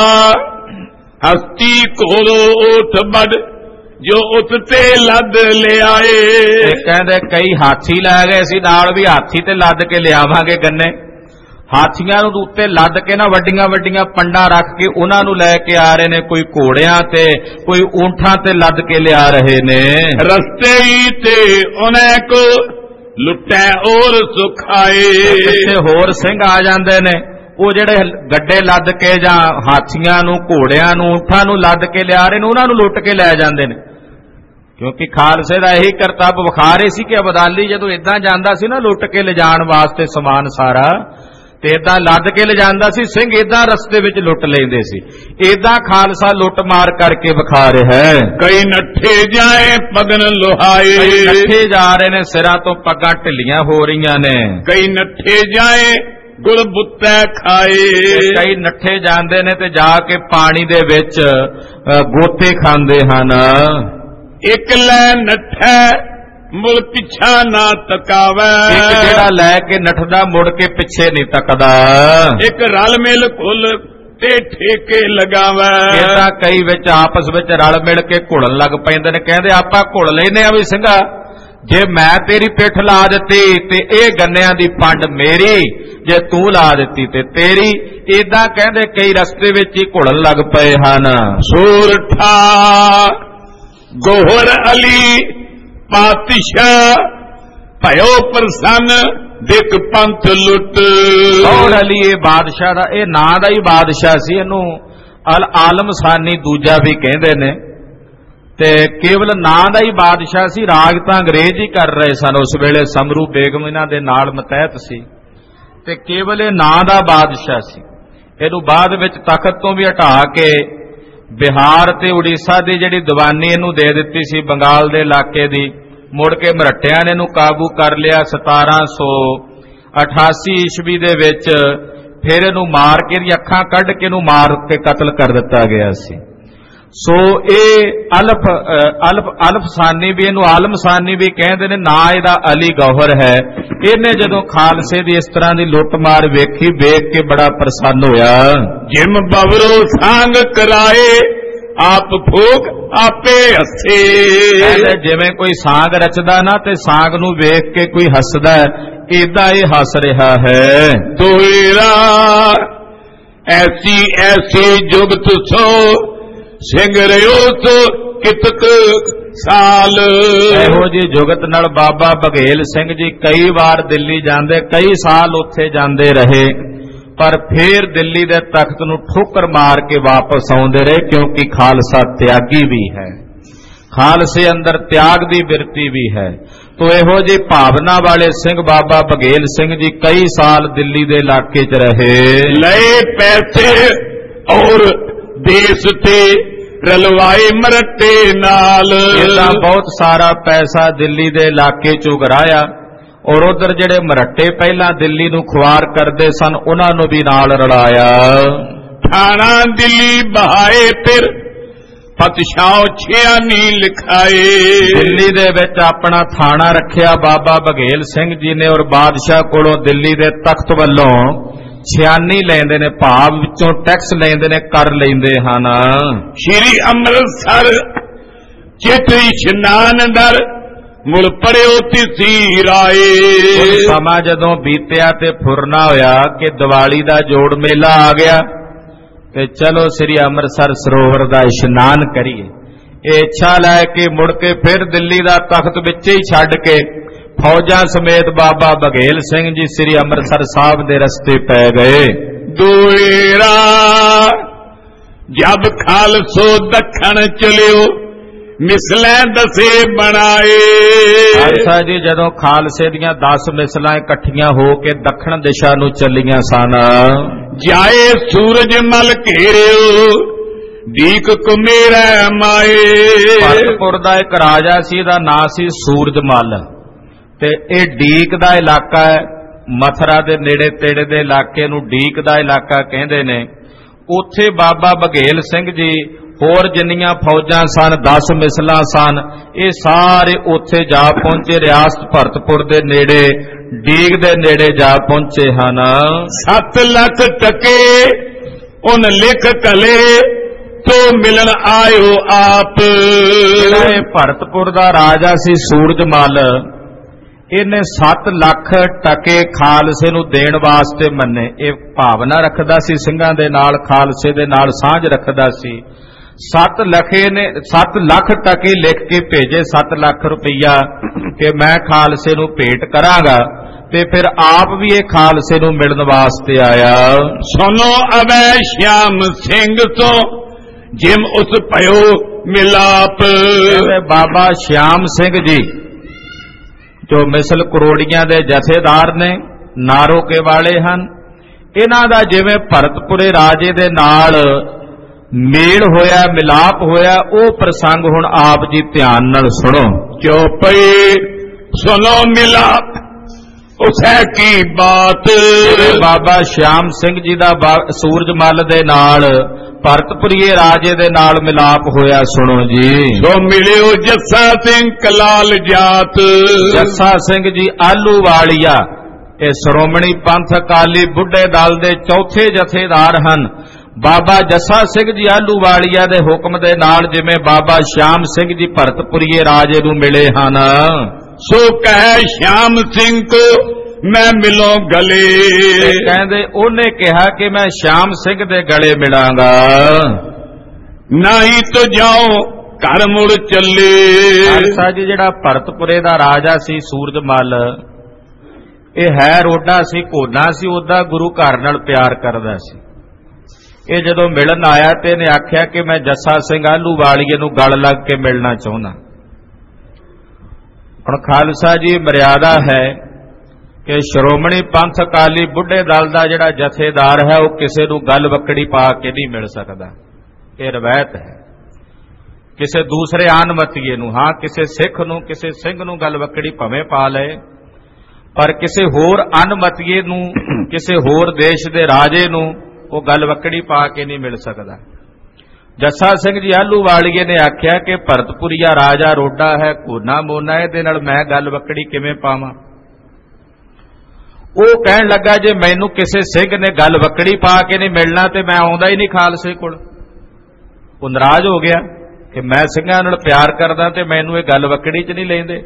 ਹਸਤੀ ਕੋਲੋਂ ਉਠ ਵੱਡ ਜੋ ਉਤ ਤੇ ਲੱਦ ਲਿਆਏ। ਕਹਿੰਦੇ ਕਈ ਹਾਥੀ ਲੈ ਗਏ ਸੀ ਨਾਲ, ਵੀ ਹਾਥੀ ਤੇ ਲੱਦ ਕੇ ਲਿਆਵਾਂਗੇ ਗੰਨੇ। ਹਾਥੀਆਂ ਨੂੰ ਉੱਤੇ ਲੱਦ ਕੇ ਨਾ ਵੱਡੀਆਂ ਵੱਡੀਆਂ ਪੰਡਾਂ ਰੱਖ ਕੇ ਉਹਨਾਂ ਨੂੰ ਲੈ ਕੇ ਆ ਰਹੇ ਨੇ, ਕੋਈ ਘੋੜਿਆਂ ਤੇ ਕੋਈ ਊਂਠਾਂ ਤੇ ਲੱਦ ਕੇ ਲਿਆ ਰਹੇ ਨੇ। ਰਸਤੇ ਹੀ ਤੇ ਉਹਨੇ ਕੋ ਲੁੱਟੈ ਔਰ ਸੁਖਾਏ। ਕਿਤੇ ਹੋਰ ਸਿੰਘ ਆ ਜਾਂਦੇ ਨੇ, ਉਹ ਜਿਹੜੇ ਗੱਡੇ ਲੱਦ ਕੇ ਜਾਂ ਹਾਥੀਆਂ ਨੂੰ ਘੋੜਿਆਂ ਨੂੰ ਊਂਠਾਂ ਨੂੰ ਲੱਦ ਕੇ ਲਿਆ ਰਹੇ ਨੇ, ਉਹਨਾਂ ਨੂੰ ਲੁੱਟ ਕੇ ਲੈ ਜਾਂਦੇ ਨੇ। ਕਿਉਂਕਿ ਖਾਲਸੇ ਦਾ ਇਹੀ ਕਰਤੱਵ ਵਿਖਾ ਰਹੇ ਸੀ ਕਿ ਅਬਦਾਲੀ ਜਦੋਂ ਇਦਾਂ ਜਾਂਦਾ ਸੀ ਨਾ ਲੁੱਟ ਕੇ ਲਿਜਾਣ ਵਾਸਤੇ ਸਮਾਨ ਸਾਰਾ, ਤੇ ਏਦਾਂ ਲੱਦ ਕੇ ਲਿਜਾਂਦਾ ਸੀ, ਸਿੰਘ ਏਦਾਂ ਰਸਤੇ ਵਿੱਚ ਲੁੱਟ ਲੈਂਦੇ ਸੀ। ਏਦਾਂ ਖਾਲਸਾ ਲੁੱਟ ਮਾਰ ਕਰਕੇ ਵਿਖਾ ਰਿਹਾ ਹੈ। ਕਈ ਨੱਠੇ ਜਾਏ ਪਗਨ ਲੋਹਾਏ। ਕਈ ਨੱਠੇ ਜਾ ਰਹੇ ਨੇ, ਸਿਰਾਂ ਤੋਂ ਪੱਗਾਂ ਢਿੱਲੀਆਂ ਹੋ ਰਹੀਆਂ ਨੇ। ਕਈ ਨੱਠੇ ਜਾਏ ਗੁਲ ਬੁੱਤੈ ਖਾਏ। ਕਈ ਨੱਠੇ ਜਾਂਦੇ ਨੇ ਤੇ ਜਾ ਕੇ ਪਾਣੀ ਦੇ ਵਿੱਚ ਗੋਤੇ ਖਾਂਦੇ ਹਨ। ਇੱਕ ਲੈ ਨੱਠੈ ਮੁੜ ਪਿੱਛਾ ਨਾ ਤਕਾਵੈ। ਇੱਕ ਜਿਹੜਾ ਲੈ ਕੇ ਨੱਠਦਾ ਮੁੜ ਕੇ ਪਿੱਛੇ ਨਹੀਂ ਤੱਕਦਾ। ਇੱਕ ਰਲ ਮਿਲ ਕੁੱਲ ਤੇ ਠੇਕੇ ਲਗਾਵੈ। ਇਹ ਤਾਂ ਕਈ ਵਿੱਚ ਆਪਸ ਵਿੱਚ ਰਲ ਮਿਲ ਕੇ ਘੁਲਣ ਲੱਗ ਪੈਂਦੇ ਨੇ, ਕਹਿੰਦੇ ਆਪਾਂ ਘੁਲ ਲੈਨੇ ਆ ਵੀ ਸਿੰਘਾ, ਜੇ ਮੈਂ ਤੇਰੀ ਪਿੱਠ ਲਾ ਦਿੱਤੀ ਤੇ ਇਹ ਗੰਨਿਆਂ ਦੀ ਪੰਡ ਮੇਰੀ, ਜੇ ਤੂੰ ਲਾ ਦਿੱਤੀ ਤੇ ਤੇਰੀ। ਏਦਾਂ ਕਹਿੰਦੇ ਕਈ ਰਸਤੇ ਵਿੱਚ ਹੀ ਘੁਲਣ ਲੱਗ ਪਏ ਹਨ। ਸੂਰਠਾ ਗੋਹਰ ਅਲੀ ਪਾਤਸ਼ਾਹ ਭਇਓ ਪ੍ਰਸੰਨ ਦਿਕ ਪੰਥ ਲੁੱਟ। ਗੌਹਰ ਅਲੀ ਇਹ ਬਾਦਸ਼ਾਹ ਦਾ, ਇਹ ਨਾਂ ਦਾ ਹੀ ਬਾਦਸ਼ਾਹ ਸੀ। ਇਹਨੂੰ ਆਲਮ ਸਾਨੀ ਦੂਜਾ ਵੀ ਕਹਿੰਦੇ ਨੇ, ਤੇ ਕੇਵਲ ਨਾਂ ਦਾ ਹੀ ਬਾਦਸ਼ਾਹ ਸੀ। ਰਾਜ ਤਾਂ ਅੰਗਰੇਜ਼ ਹੀ ਕਰ ਰਹੇ ਸਨ ਉਸ ਵੇਲੇ, ਸਮਰੂ ਬੇਗਮ ਇਹਨਾਂ ਦੇ ਨਾਲ ਮਤਹਿਤ ਸੀ, ਤੇ ਕੇਵਲ ਇਹ ਨਾਂ ਦਾ ਬਾਦਸ਼ਾਹ ਸੀ। ਇਹਨੂੰ ਬਾਅਦ ਵਿੱਚ ਤਖਤ ਤੋਂ ਵੀ ਹਟਾ ਕੇ ਬਿਹਾਰ ਤੇ ਉੜੀਸਾ ਦੀ ਜਿਹੜੀ ਦੀਵਾਨੀ ਇਹਨੂੰ ਦੇ ਦਿੱਤੀ ਸੀ, ਬੰਗਾਲ ਦੇ ਇਲਾਕੇ ਦੀ। ਮੁੜ ਕੇ ਮਰਹੱਟਿਆਂ ਨੇ ਇਹਨੂੰ ਕਾਬੂ ਕਰ ਲਿਆ 1788 ਈਸਵੀ ਦੇ ਵਿੱਚ। ਫਿਰ ਇਹਨੂੰ ਮਾਰ ਕੇ, ਇਹਦੀਆਂ ਅੱਖਾਂ ਕੱਢ ਕੇ ਇਹਨੂੰ ਮਾਰ ਕੇ ਕਤਲ ਕਰ ਦਿੱਤਾ ਗਿਆ ਸੀ। ਸੋ ਇਹ ਅਲਫ ਸਾਨੀ ਵੀ, ਇਹਨੂੰ ਆਲਮ ਸਾਨੀ ਵੀ ਕਹਿੰਦੇ ਨੇ, ਨਾ ਇਹਦਾ ਅਲੀ ਗੌਹਰ ਹੈ। ਇਹਨੇ ਜਦੋਂ ਖਾਲਸੇ ਦੀ ਇਸ ਤਰ੍ਹਾਂ ਦੀ ਲੁੱਟਮਾਰ ਵੇਖੀ, ਵੇਖ ਕੇ ਬੜਾ ਪ੍ਰਸੰਨ ਹੋਇਆ। ਜਿਮ ਬਵਰੋ ਸਾਂਗ ਕਰਾਏ ਆਪ ਭੋਗ ਆਪੇ ਹੱਸੇ। ਜਿਵੇਂ ਕੋਈ ਸਾਂਗ ਰਚਦਾ ਨਾ ਤੇ ਸਾਂਗ ਨੂੰ ਵੇਖ ਕੇ ਕੋਈ ਹੱਸਦਾ, ਏਦਾਂ ਇਹ ਹੱਸ ਰਿਹਾ ਹੈ। ਦੋਇਰਾ ਐਸੀ ਐਸੀ ਜੁਗਤ ਸੋ ਸਿੰਘ ਰਿਓ ਸੋ ਕਿਤਕ ਸਾਲ। ਇਹੋ ਜਿਹੀ ਜੁਗਤ ਨਾਲ ਬਾਬਾ ਬਘੇਲ ਸਿੰਘ ਜੀ ਕਈ ਵਾਰ ਦਿੱਲੀ ਜਾਂਦੇ, ਕਈ ਸਾਲ ਉੱਥੇ ਜਾਂਦੇ ਰਹੇ, ਪਰ ਫੇਰ ਦਿੱਲੀ ਦੇ ਤਖਤ ਨੂੰ ਠੋਕਰ ਮਾਰ ਕੇ ਵਾਪਸ ਆਉਂਦੇ ਰਹੇ, ਕਿਉਂਕਿ ਖਾਲਸਾ ਤਿਆਗੀ ਵੀ ਹੈ, ਖਾਲਸੇ ਅੰਦਰ ਤਿਆਗ ਦੀ ਬਿਰਤੀ ਵੀ ਹੈ। ਤੋ ਇਹੋ ਜਿਹੀ ਭਾਵਨਾ ਵਾਲੇ ਸਿੰਘ ਬਾਬਾ ਬਘੇਲ ਸਿੰਘ ਜੀ ਕਈ ਸਾਲ ਦਿੱਲੀ ਦੇ ਇਲਾਕੇ 'ਚ ਰਹੇ। ਲਏ ਪੈਸੇ ਔਰ ਦੇਸ ਤੇ ਰਲਵਾਏ ਮਰਟੇ ਨਾਲ। ਇਹਦਾ ਬਹੁਤ ਸਾਰਾ ਪੈਸਾ ਦਿੱਲੀ ਦੇ ਇਲਾਕੇ 'ਚ ਉਗਰਾਇਆ, ਔਰ ਉਧਰ ਜਿਹੜੇ ਮਰਹੱਟੇ ਪਹਿਲਾਂ ਦਿੱਲੀ ਨੂੰ ਖੁਆਰ ਕਰਦੇ ਸਨ ਉਹਨਾਂ ਨੂੰ ਵੀ ਨਾਲ ਰਲਾਇਆ। ਥਾਣਾ ਦਿੱਲੀ ਬਹਾਏ ਫਿਰ ਪਤਸ਼ਾਹ ਛਿਆਨੀ ਲਿਖਾਏ। ਦਿੱਲੀ ਦੇ ਵਿੱਚ ਆਪਣਾ ਥਾਣਾ ਰੱਖਿਆ ਬਾਬਾ ਬਘੇਲ ਸਿੰਘ ਜੀ ਨੇ, ਔਰ ਬਾਦਸ਼ਾਹ ਕੋਲੋਂ ਦਿੱਲੀ ਦੇ ਤਖਤ ਵੱਲੋਂ ਛਿਆਨੀ ਲੈਂਦੇ ਨੇ, ਭਾਵ ਵਿੱਚੋਂ ਟੈਕਸ ਲੈਂਦੇ ਨੇ, ਕਰ ਲੈਂਦੇ ਹਨ। ਸ਼੍ਰੀ ਅੰਮ੍ਰਿਤਸਰ ਚਿਤ ਇਸ਼ਨਾਨ ਦਰ ਮੁੜ ਪੜਿਓ ਤਿਸੀ ਰਾਏ। ਸਮਾਂ ਜਦੋਂ ਬੀਤਿਆ ਤੇ ਫੁਰਨਾ ਹੋਇਆ ਕਿ ਦੀਵਾਲੀ ਦਾ ਜੋੜ ਮੇਲਾ ਆ ਗਿਆ ਤੇ ਚਲੋ ਸ੍ਰੀ ਅੰਮ੍ਰਿਤਸਰ ਸਰੋਵਰ ਦਾ ਇਸ਼ਨਾਨ ਕਰੀਏ। ਇਹ ਇੱਛਾ ਲੈ ਕੇ ਮੁੜ ਕੇ ਫਿਰ ਦਿੱਲੀ ਦਾ ਤਖਤ ਵਿੱਚ ਹੀ ਛੱਡ ਕੇ ਫੌਜਾਂ ਸਮੇਤ ਬਾਬਾ ਬਘੇਲ ਸਿੰਘ ਜੀ ਸ੍ਰੀ ਅੰਮ੍ਰਿਤਸਰ ਸਾਹਿਬ ਦੇ ਰਸਤੇ ਪੈ ਗਏ। ਦੋਏਰਾ ਜਬ ਖਾਲਸੋ ਦੱਖਣ ਚਲਿਓ ਮਿਸਲਾਂ ਦਸੇ ਬਣਾਏ। ਖਾਲਸਾ ਜੀ ਜਦੋਂ ਖਾਲਸੇ ਦੀਆਂ 10 ਮਿਸਲਾਂ ਇਕੱਠੀਆਂ ਹੋ ਕੇ ਦੱਖਣ ਦਿਸ਼ਾ ਨੂੰ ਚੱਲੀਆਂ ਸਨ। ਜਾਏ ਸੂਰਜ ਮਲ ਘੇਰਿਓ ਦੀਕ ਕੁਮੇਰਾ ਮਾਏ। ਭਰਤਪੁਰ ਦਾ ਇੱਕ ਰਾਜਾ ਸੀ, ਇਹਦਾ ਨਾਂ ਸੀ ਸੂਰਜਮਲ, ਤੇ ਇਹ ਡੀਕ ਦਾ ਇਲਾਕਾ ਹੈ। ਮਥੁਰਾ ਦੇ ਨੇੜੇ ਤੇੜੇ ਦੇ ਇਲਾਕੇ ਨੂੰ ਡੀਕ ਦਾ ਇਲਾਕਾ ਕਹਿੰਦੇ ਨੇ। ਉੱਥੇ ਬਾਬਾ ਬਘੇਲ ਸਿੰਘ ਜੀ, ਹੋਰ ਜਿੰਨੀਆਂ ਫੌਜਾਂ ਸਨ, 10 ਮਿਸਲਾਂ ਸਨ, ਇਹ ਸਾਰੇ ਉੱਥੇ ਜਾ ਪਹੁੰਚੇ। ਰਿਆਸਤ ਭਰਤਪੁਰ ਦੇ ਨੇੜੇ, ਡੀਗ ਦੇ ਨੇੜੇ ਜਾ ਪਹੁੰਚੇ ਹਨ। 7 ਲੱਖ ਟਕੇ ਉਨ ਲਿਖ ਕਲੇ ਤੋ ਮਿਲਣ ਆਇਓ ਆਪ। ਇਹ ਭਰਤਪੁਰ ਦਾ ਰਾਜਾ ਸੀ ਸੂਰਜਮਲ, ਇਹਨੇ 7 ਲੱਖ ਟਕੇ ਖਾਲਸੇ ਨੂੰ ਦੇਣ ਵਾਸਤੇ ਮੰਨੇ। ਇਹ ਭਾਵਨਾ ਰੱਖਦਾ ਸੀ ਸਿੰਘਾਂ ਦੇ ਨਾਲ, ਖਾਲਸੇ ਦੇ ਨਾਲ ਸਾਂਝ ਰੱਖਦਾ ਸੀ। 7 ਲੱਖ ਟਕੇ ਲਿਖ ਕੇ ਭੇਜੇ, 7 ਲੱਖ ਰੁਪਈਆ, ਕਿ ਮੈਂ ਖਾਲਸੇ ਨੂੰ ਭੇਟ ਕਰਾਂਗਾ, ਤੇ ਫਿਰ ਆਪ ਵੀ ਇਹ ਖਾਲਸੇ ਨੂੰ ਮਿਲਣ ਵਾਸਤੇ ਆਇਆ। ਸੁਨੋ ਅਬੈ ਸ਼ਿਆਮ ਸਿੰਘ ਤੋਂ ਜਿਮ ਉਸ ਭਇਓ ਮਿਲਾਪ। ਬਾਬਾ ਸ਼ਿਆਮ ਸਿੰਘ ਜੀ ਜੋ ਮਿਸਲ ਕਰੋੜੀਆਂ ਦੇ ਜਥੇਦਾਰ ਨੇ, ਨਾਰੋਕੇ ਵਾਲੇ ਹਨ, ਇਹਨਾਂ ਦਾ ਜਿਵੇਂ ਭਰਤਪੁਰੇ ਰਾਜੇ ਦੇ ਨਾਲ ਮੇਲ ਹੋਇਆ, ਮਿਲਾਪ ਹੋਇਆ, ਉਹ ਪ੍ਰਸੰਗ ਹੁਣ ਆਪ ਜੀ ਧਿਆਨ ਨਾਲ ਸੁਣੋ। ਚੌਪਈ ਸੁਨੋ ਮਿਲਾਪ ਉਸੇ ਕੀ ਬਾਤ। ਬਾਬਾ ਸ਼ਿਆਮ ਸਿੰਘ ਜੀ ਦਾ ਸੂਰਜਮਲ ਦੇ ਨਾਲ, ਭਰਤਪੁਰੀਏ ਰਾਜੇ ਦੇ ਨਾਲ ਮਿਲਾਪ ਹੋਇਆ, ਸੁਣੋ ਜੀ। ਸੋ ਮਿਲਿਓ ਜੱਸਾ ਸਿੰਘ ਕਲਾਲ ਜਾਤ। ਜੱਸਾ ਸਿੰਘ ਜੀ ਆਲੂਵਾਲੀਆ, ਇਹ ਸ਼੍ਰੋਮਣੀ ਪੰਥ ਅਕਾਲੀ ਬੁੱਢੇ ਦਲ ਦੇ ਚੌਥੇ ਜਥੇਦਾਰ ਹਨ। ਬਾਬਾ ਜੱਸਾ ਸਿੰਘ ਜੀ ਆਲੂਵਾਲੀਆ ਦੇ ਹੁਕਮ ਦੇ ਨਾਲ ਜਿਵੇਂ ਬਾਬਾ ਸ਼ਿਆਮ ਸਿੰਘ ਜੀ ਭਰਤਪੁਰੀਏ ਰਾਜੇ ਨੂੰ ਮਿਲੇ ਹਨ। सो कहे श्याम सिंह को मैं मिलो गले। कहंदे ਉਹਨੇ ਕਿਹਾ ਕਿ ਮੈਂ ਸ਼ਾਮ ਸਿੰਘ ਦੇ ਗਲੇ ਮਿਲਾਂਗਾ। नहीं तो जाओ घर मुड़ चले। ਖਾਲਸਾ ਜੀ ਜਿਹੜਾ ਭਰਤਪੁਰੇ ਦਾ ਰਾਜਾ ਸੀ ਸੂਰਜਮਲ, ਇਹ ਹੈ ਰੋਡਾ ਸੀ, ਕੋਨਾ ਸੀ, ਉਹਦਾ ਗੁਰੂ ਘਰ ਨਾਲ ਪਿਆਰ ਕਰਦਾ ਸੀ। ਇਹ ਜਦੋਂ ਮਿਲਣ ਆਇਆ ਤੇ ਇਹਨੇ ਆਖਿਆ ਕਿ ਮੈਂ ਜੱਸਾ ਸਿੰਘ ਆਹਲੂਵਾਲੀਏ ਨੂੰ ਗਲ ਲੱਗ ਕੇ ਮਿਲਣਾ ਚਾਹੁੰਦਾ। ਹੁਣ ਖਾਲਸਾ ਜੀ ਮਰਿਆਦਾ ਹੈ ਕਿ ਸ਼੍ਰੋਮਣੀ ਪੰਥ ਅਕਾਲੀ ਬੁੱਢੇ ਦਲ ਦਾ ਜਿਹੜਾ ਜਥੇਦਾਰ ਹੈ ਉਹ ਕਿਸੇ ਨੂੰ ਗਲ ਵੱਕੜੀ ਪਾ ਕੇ ਨਹੀਂ ਮਿਲ ਸਕਦਾ। ਇਹ ਰਵਾਇਤ ਹੈ। ਕਿਸੇ ਦੂਸਰੇ ਆਨਮਤੀਏ ਨੂੰ, ਹਾਂ ਕਿਸੇ ਸਿੱਖ ਨੂੰ, ਕਿਸੇ ਸਿੰਘ ਨੂੰ ਗਲ ਵੱਕੜੀ ਭਵੇਂ ਪਾ ਲਏ, ਪਰ ਕਿਸੇ ਹੋਰ ਅਨਮਤੀਏ ਨੂੰ, ਕਿਸੇ ਹੋਰ ਦੇਸ਼ ਦੇ ਰਾਜੇ ਨੂੰ ਉਹ ਗਲ ਵੱਕੜੀ ਪਾ ਕੇ ਨਹੀਂ ਮਿਲ ਸਕਦਾ। ਜੱਸਾ ਸਿੰਘ ਜੀ ਆਹਲੂਵਾਲੀਏ ਨੇ ਆਖਿਆ ਕਿ ਭਰਤਪੁਰੀਆ ਰਾਜਾ ਰੋਡਾ ਹੈ, ਕੋਨਾ ਮੋਨਾ, ਇਹਦੇ ਨਾਲ ਮੈਂ ਗਲ ਵੱਕੜੀ ਕਿਵੇਂ ਪਾਵਾਂ। ਉਹ ਕਹਿਣ ਲੱਗਾ ਜੇ ਮੈਨੂੰ ਕਿਸੇ ਸਿੰਘ ਨੇ ਗਲ ਵੱਕੜੀ ਪਾ ਕੇ ਨਹੀਂ ਮਿਲਣਾ ਤੇ ਮੈਂ ਆਉਂਦਾ ਹੀ ਨਹੀਂ ਖਾਲਸੇ ਕੋਲ। ਉਹ ਨਾਰਾਜ਼ ਹੋ ਗਿਆ ਕਿ ਮੈਂ ਸਿੰਘਾਂ ਨਾਲ ਪਿਆਰ ਕਰਦਾ ਤੇ ਮੈਨੂੰ ਇਹ ਗਲ ਵੱਕੜੀ 'ਚ ਨਹੀਂ ਲੈਂਦੇ।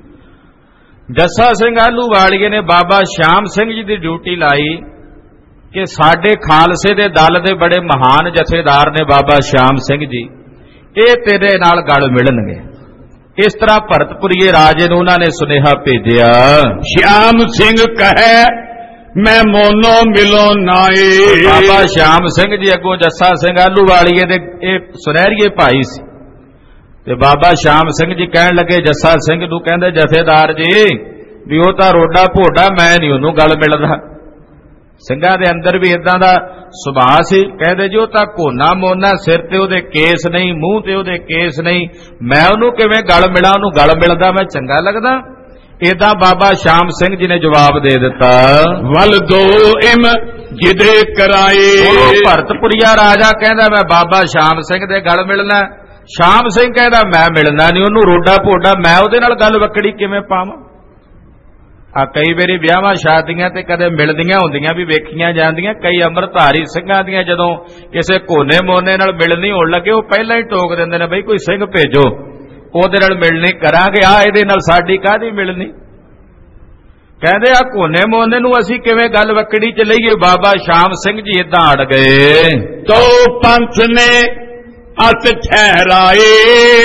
ਜੱਸਾ ਸਿੰਘ ਆਹਲੂਵਾਲੀਏ ਨੇ ਬਾਬਾ ਸ਼ਾਮ ਸਿੰਘ ਜੀ ਦੀ ਡਿਊਟੀ ਲਾਈ ਕਿ ਸਾਡੇ ਖਾਲਸੇ ਦੇ ਦਲ ਦੇ ਬੜੇ ਮਹਾਨ ਜਥੇਦਾਰ ਨੇ ਬਾਬਾ ਸ਼ਾਮ ਸਿੰਘ ਜੀ, ਇਹ ਤੇਰੇ ਨਾਲ ਗਲ ਮਿਲਣਗੇ। ਇਸ ਤਰ੍ਹਾਂ ਭਰਤਪੁਰੀਏ ਰਾਜੇ ਨੂੰ ਉਹਨਾਂ ਨੇ ਸੁਨੇਹਾ ਭੇਜਿਆ। श्याम सिंह कहे मैं मोनो मिलो नाए। ਬਾਬਾ ਸ਼ਾਮ ਸਿੰਘ ਜੀ ਅੱਗੋਂ ਜੱਸਾ ਸਿੰਘ ਆਹਲੂਵਾਲੀਏ ਦੇ ਇਹ ਸੁਨਹਿਰੀਏ ਭਾਈ ਸੀ ਤੇ ਬਾਬਾ ਸ਼ਾਮ ਸਿੰਘ ਜੀ ਕਹਿਣ ਲੱਗੇ ਜੱਸਾ ਸਿੰਘ ਨੂੰ, ਕਹਿੰਦੇ ਜਥੇਦਾਰ ਜੀ ਵੀ ਉਹ ਤਾਂ ਰੋਡਾ ਭੋਡਾ, ਮੈਂ ਨਹੀਂ ਉਹਨੂੰ ਗਲ ਮਿਲਦਾ। ਸਿੰਘਾਂ ਦੇ ਅੰਦਰ ਵੀ ਇਦਾਂ ਦਾ ਸੁਭਾਅ ਸੀ। ਕਹਿੰਦੇ ਜੀ ਉਹ ਤਾਂ ਕੋਨਾ ਮੋਨਾ, ਸਿਰ ਤੇ ਉਹਦੇ ਕੇਸ ਨਹੀਂ, ਮੂੰਹ ਤੇ ਉਹਦੇ ਕੇਸ ਨਹੀਂ, ਮੈਂ ਉਹਨੂੰ ਕਿਵੇਂ ਗਲ ਮਿਲਾਂ, ਉਹਨੂੰ ਗਲ ਮਿਲਦਾ ਮੈਂ ਚੰਗਾ ਲੱਗਦਾ। ਇਦਾਂ ਬਾਬਾ ਸ਼ਾਮ ਸਿੰਘ ਜੀ ਨੇ ਜਵਾਬ ਦੇ ਦਿੱਤਾ। वल दो इम जिदे कराए। ਉਹ ਭਰਤਪੁਰੀਆ ਰਾਜਾ ਕਹਿੰਦਾ ਮੈਂ ਬਾਬਾ ਸ਼ਾਮ ਸਿੰਘ ਦੇ ਗਲ ਮਿਲਣਾ। ਸ਼ਾਮ ਸਿੰਘ ਕਹਿੰਦਾ ਮੈਂ ਮਿਲਣਾ ਨਹੀਂ ਉਹਨੂੰ, ਰੋਡਾ ਭੋਡਾ, ਮੈਂ ਉਹਦੇ ਨਾਲ ਗਲ ਵੱਕੜੀ ਕਿਵੇਂ ਪਾਵਾਂ। ਆ ਕਈ ਵਾਰੀ ਵਿਆਹਾਂ ਸ਼ਾਦੀਆਂ ਤੇ ਕਦੇ ਮਿਲਦੀਆਂ ਹੁੰਦੀਆਂ ਵੀ ਵੇਖੀਆਂ ਜਾਂਦੀਆਂ। ਕਈ ਅੰਮ੍ਰਿਤਧਾਰੀ ਸਿੰਘਾਂ ਦੀਆਂ ਜਦੋਂ ਕਿਸੇ ਕੋਨੇ ਮੋਨੇ ਨਾਲ ਮਿਲਣੀ ਹੋਣ ਲੱਗੇ ਉਹ ਪਹਿਲਾਂ ਹੀ ਟੋਕ ਦਿੰਦੇ ਨੇ, ਬਈ ਕੋਈ ਸਿੰਘ ਭੇਜੋ ਉਹਦੇ ਨਾਲ ਮਿਲਣੀ ਕਰਾਂਗੇ, ਆ ਇਹਦੇ ਨਾਲ ਸਾਡੀ ਕਾਹਦੀ ਮਿਲਣੀ। ਕਹਿੰਦੇ ਆ ਕੋਨੇ ਮੋਨੇ ਨੂੰ ਅਸੀਂ ਕਿਵੇਂ ਗਲ ਵੱਕੜੀ ਚ ਲਈਏ। ਬਾਬਾ ਸ਼ਾਮ ਸਿੰਘ ਜੀ ਇਦਾਂ ਅੜ ਗਏ। तो पंथ ने अत ठहराए,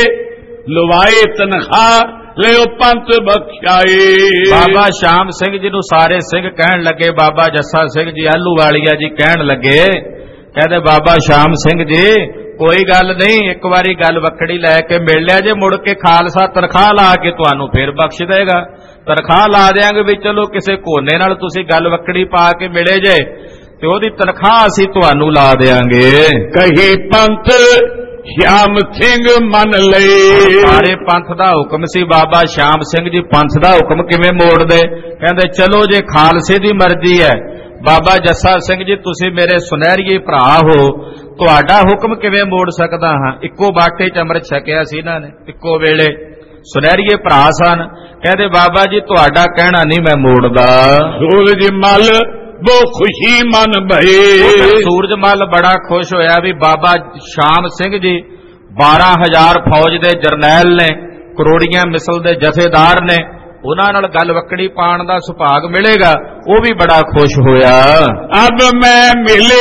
लुवाए तनख्वाह ले पंथ बख्शाए। ਬਾਬਾ ਸ਼ਾਮ ਸਿੰਘ ਜੀ ਨੂੰ ਸਾਰੇ ਸਿੰਘ ਕਹਿਣ ਲੱਗੇ, ਬਾਬਾ ਜੱਸਾ ਸਿੰਘ ਜੀ ਆਹਲੂਵਾਲੀਆ ਜੀ ਕਹਿਣ ਲੱਗੇ, ਕਹਿੰਦੇ ਬਾਬਾ ਸ਼ਾਮ ਸਿੰਘ ਜੀ ਕੋਈ ਗੱਲ ਨਹੀਂ, ਇੱਕ ਵਾਰੀ ਗੱਲ ਵੱਕੜੀ ਲੈ ਕੇ ਮਿਲ ਲਿਆ ਜੇ, ਮੁੜ ਕੇ ਖਾਲਸਾ ਤਨਖਾਹ ਲਾ ਕੇ ਤੁਹਾਨੂੰ ਫੇਰ ਬਖਸ਼ ਦੇਗਾ। ਤਨਖਾਹ ਲਾ ਦਿਆਂਗੇ ਵੀ ਚਲੋ ਕਿਸੇ ਕੋਨੇ ਨਾਲ ਤੁਸੀਂ ਗੱਲ ਵੱਕੜੀ ਪਾ ਕੇ ਮਿਲੇ ਜੇ ਤੇ ਉਹਦੀ ਤਨਖਾਹ ਅਸੀਂ ਤੁਹਾਨੂੰ ਲਾ ਦਿਆਂਗੇ। कही पंथ श्याम सिंह मन ले। ਸਾਰੇ ਪੰਥ ਦਾ ਹੁਕਮ ਸੀ। ਬਾਬਾ ਸ਼ਾਮ ਸਿੰਘ ਜੀ ਪੰਥ ਦਾ ਹੁਕਮ ਕਿਵੇਂ ਮੋੜਦੇ। ਕਹਿੰਦੇ ਚਲੋ ਜੇ ਖਾਲਸੇ ਦੀ ਮਰਜ਼ੀ ਹੈ। ਬਾਬਾ ਜੱਸਾ ਸਿੰਘ ਜੀ ਤੁਸੀਂ ਮੇਰੇ ਸੁਨਹਿਰੀਏ ਭਰਾ ਹੋ, ਤੁਹਾਡਾ ਹੁਕਮ ਕਿਵੇਂ ਮੋੜ ਸਕਦਾ ਹਾਂ। ਇੱਕੋ ਬਾਟੇ 'ਚ ਅੰਮ੍ਰਿਤ ਛਕਿਆ ਸੀ ਇਹਨਾਂ ਨੇ, ਇੱਕੋ ਵੇਲੇ ਸੁਨਹਿਰੀਏ ਭਰਾ ਸਨ। ਕਹਿੰਦੇ ਬਾਬਾ ਜੀ ਤੁਹਾਡਾ ਕਹਿਣਾ ਨਹੀਂ ਮੈਂ ਮੋੜਦਾ। सूरज मल वो खुशी मन भये। ਸੂਰਜਮਲ ਬੜਾ ਖੁਸ਼ ਹੋਇਆ ਵੀ ਬਾਬਾ ਸ਼ਾਮ ਸਿੰਘ ਜੀ 12,000 ਫੌਜ ਦੇ ਜਰਨੈਲ ਨੇ, ਕਰੋੜੀਆਂ ਮਿਸਲ ਦੇ ਜਥੇਦਾਰ ਨੇ, ਉਹਨਾਂ ਨਾਲ ਗੱਲ ਵੱਕੜੀ ਪਾਣ ਦਾ ਸੁਭਾਗ ਮਿਲੇਗਾ। ਉਹ ਵੀ ਬੜਾ ਖੁਸ਼ ਹੋਇਆ। अब मैं मिले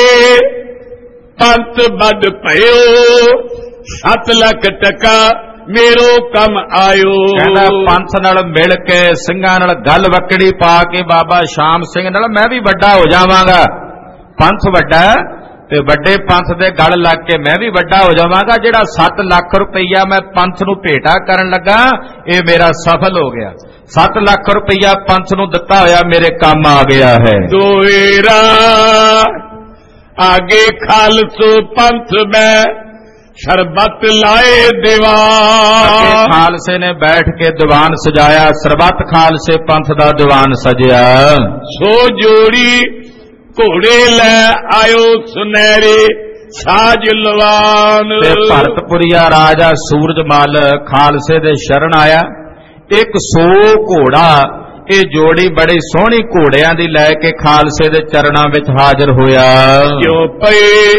पंथ बद पयो, 7 लाख टका मेरो कम आयो। ਕਹਿੰਦਾ ਪੰਥ ਨਾਲ ਮਿਲ ਕੇ ਸਿੰਘਾਂ ਨਾਲ ਗੱਲ ਵੱਕੜੀ ਪਾ ਕੇ ਬਾਬਾ ਸ਼ਾਮ ਸਿੰਘ ਨਾਲ ਮੈਂ ਵੀ ਵੱਡਾ ਹੋ ਜਾਵਾਂਗਾ। ਪੰਥ ਵੱਡਾ ਤੇ ਵੱਡੇ ਪੰਥ ਦੇ ਗਲ ਲੱਗ ਕੇ ਮੈਂ ਵੀ ਵੱਡਾ ਹੋ ਜਾਵਾਂਗਾ। ਜਿਹੜਾ 7 ਲੱਖ ਰੁਪਈਆ ਮੈਂ ਪੰਥ ਨੂੰ ਭੇਟਾ ਕਰਨ ਲੱਗਾ ਇਹ ਮੇਰਾ ਸਫਲ ਹੋ ਗਿਆ। 7 ਲੱਖ ਰੁਪਈਆ ਪੰਥ ਨੂੰ ਦਿੱਤਾ ਹੋਇਆ ਮੇਰੇ ਕੰਮ ਆ ਗਿਆ ਹੈ। दोएरा आगे खालसो पंथ में शरबत लाए दीवान। खालसे ने बैठ के दीवान सजाया, सरबत खालसे पंथ दा दीवान सजिया। सो जोड़ी घोड़े ले आयो सुनहरे साज लवान। भरतपुरिया राजा सूरजमल खालसे दे शरण आया। एक 100 घोड़ा ਇਹ ਜੋੜੀ ਬੜੀ ਸੋਹਣੀ ਘੋੜਿਆਂ ਦੀ ਲੈ ਕੇ ਖਾਲਸੇ ਦੇ ਚਰਨਾਂ ਵਿੱਚ ਹਾਜ਼ਰ ਹੋਇਆ। ਜੋ ਪਏ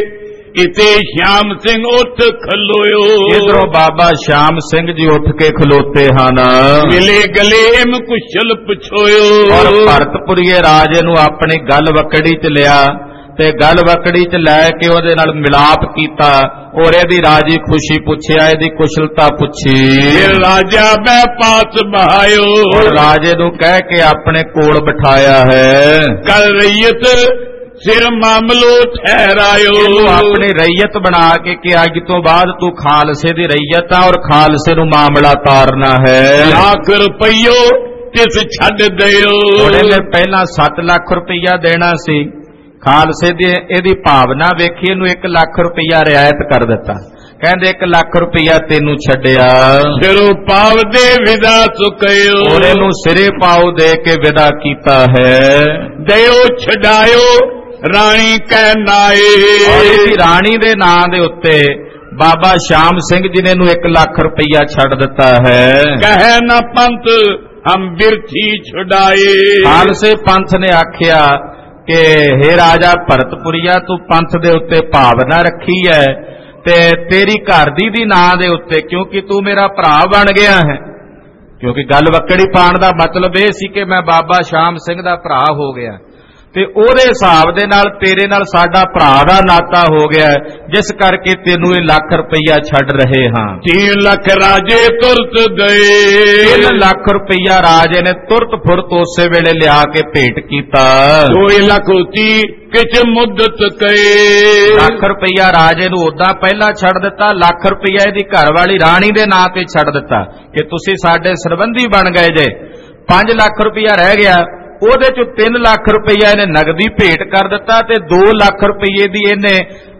इते श्याम सिंह उठ खलोयो। इधरों बाबा श्याम सिंह जी उठ के खलोते हन। मिले गले इम कुशल पुछोयो। और भरतपुरीए राजे नूं अपनी गल वकड़ी च लिया ते गल वकड़ी च लै के ओदे नाल मिलाप कीता और एदी राजी खुशी पुछिया, एदी कुशलता पुछी। फिर राजा मैं पास बहायो। और राजे नूं कह के अपने कोल बिठाया है। कल रैयत सिर मामलो ठहरायो। अपनी रैयत बना के कि अज तो बाद तू खालसे दी रैयत आ और खालसे नूं मामला तारना है। लाख रुपयो तिस छड्ड दियो। ਉਹਨੇ ਪਹਿਲਾਂ 7 ਲੱਖ ਰੁਪਈਆ देना सी। खालसे दी एदी भावना वेखी, इहनूं 1 ਲੱਖ ਰੁਪਈਆ रियायत कर दिता। कहंदे 1 ਲੱਖ ਰੁਪਈਆ तेनू छड्डिया। सिरो पाव दे विदा चुकयो। ਉਹਨੇ ਨੂੰ सिरे पाव दे के विदा कीता है। दयो छडायो राणी कै नाए। और इसी राणी दे नां दे उत्ते बाबा श्याम सिंह जी ने नूं 1 ਲੱਖ ਰੁਪਈਆ छड्ड दिता है। कहे न पंथ हम बिरथी छुड़ाए। खालसे पंथ ने आखिया कि हे राजा भरतपुरिया तू पंथ दे उत्ते भावना रखी है ते तेरी घर दी नां दे उत्ते, क्योंकि तू मेरा भरा बन गया है। क्योंकि गल वकड़ी पाण दा मतलब यह सी कि मैं बाबा श्याम सिंह दा भरा हो गया ते ओदे हिसाब दे नाल तेरे नाल साडा भरा दा नाता हो गया है, जिस करके तेनू 1 ਲੱਖ ਰੁਪਈਆ छड्ड रहे हां। 3 ਲੱਖ राजे तुरत गए। 3 ਲੱਖ ਰੁਪਈਆ राजे ने तुरत फुरत उस वेले लिया के भेंट कीता। 2 ਲੱਖ होती किच मुद्दत कए। 1 ਲੱਖ ਰੁਪਈਆ राजे नूं उदां पहला छड्ड दिता। 1 ਲੱਖ ਰੁਪਈਆ इहदी घरवाली राणी दे नां ते छड्ड दिता कि तुसीं साडे सरबंधी बन गए जे। 5 ਲੱਖ ਰੁਪਈਆ रह गया। ਉਹਦੇ ਚੋਂ 3 ਲੱਖ ਰੁਪਈਆ ਇਹਨੇ ਨਗਦੀ ਭੇਟ ਕਰ ਦਿੱਤਾ ਤੇ 2 ਲੱਖ ਰੁਪਈਏ ਦੀ ਇਹਨੇ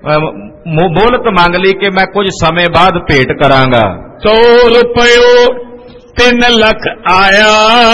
ਮੋਹਲਤ ਮੰਗ ਲਈ ਕਿ ਮੈਂ ਕੁਝ ਸਮੇਂ ਬਾਅਦ ਭੇਟ ਕਰਾਂਗਾ। 100 ਰੁਪਇਓ 3 ਲੱਖ ਆਇਆ।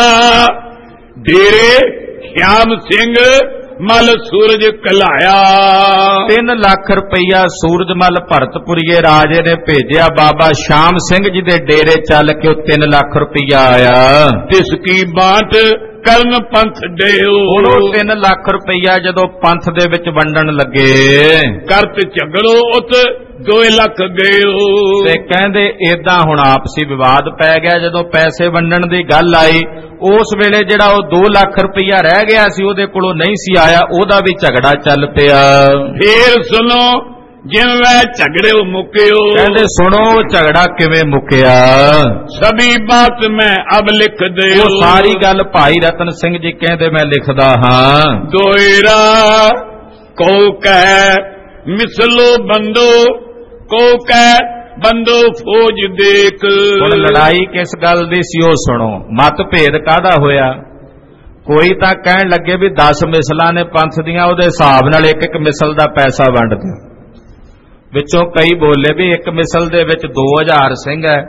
ਡੇਰੇ श्याम सिंह मल सूरज कलाया। 3 ਲੱਖ ਰੁਪਈਆ ਸੂਰਜਮਲ ਭਰਤਪੁਰੀਏ ਰਾਜੇ ਨੇ ਭੇਜਿਆ। ਬਾਬਾ श्याम सिंह जी ਦੇ ਡੇਰੇ ਚੱਲ ਕੇ ਉਹ 3 ਲੱਖ ਰੁਪਈਆ ਆਇਆ। तिसकी बांट ਕਰਨ ਪੰਥ ਡਿਓ। ਉਹ 3 ਲੱਖ ਰੁਪਈਆ ਜਦੋਂ ਪੰਥ ਦੇ ਵਿੱਚ ਵੰਡਣ ਲੱਗੇ ਕਰਤ ਝਗੜੋ ਉਤ 2 ਲੱਖ ਗਇਓ। ਤੇ ਕਹਿੰਦੇ ਏਦਾਂ ਹੁਣ ਆਪਸੀ ਵਿਵਾਦ ਪੈ ਗਿਆ। ਜਦੋਂ ਪੈਸੇ ਵੰਡਣ ਦੀ ਗੱਲ ਆਈ ਉਸ ਵੇਲੇ ਜਿਹੜਾ ਉਹ 2 ਲੱਖ ਰੁਪਈਆ ਰਹਿ ਗਿਆ ਸੀ ਉਹਦੇ ਕੋਲੋਂ ਨਹੀਂ ਸੀ ਆਇਆ, ਉਹਦਾ ਵੀ ਝਗੜਾ ਚੱਲ ਪਿਆ। ਫੇਰ ਸੁਣੋ जिनमें झगड़े मुक्यो। कहते सुनो झगड़ा किवें मुक्या। सभी बात मैं अब लिख दे। वो सारी गल भाई रतन सिंह जी कहते मैं लिखदा हां। दोयरा को कह मिसलो बंदो को कह बंदो फौज देख। हुण लड़ाई किस गल दी सी ओ सुनो। मतभेद काहदा होया। कोई तां कहण लगे भी 10 मिसलां ने पंथ दियां, उहदे हिसाब नाल एक एक मिसल दा पैसा वंड दिओ। विचों कई बोले भी एक मिसल दे विच 2000 सिंह है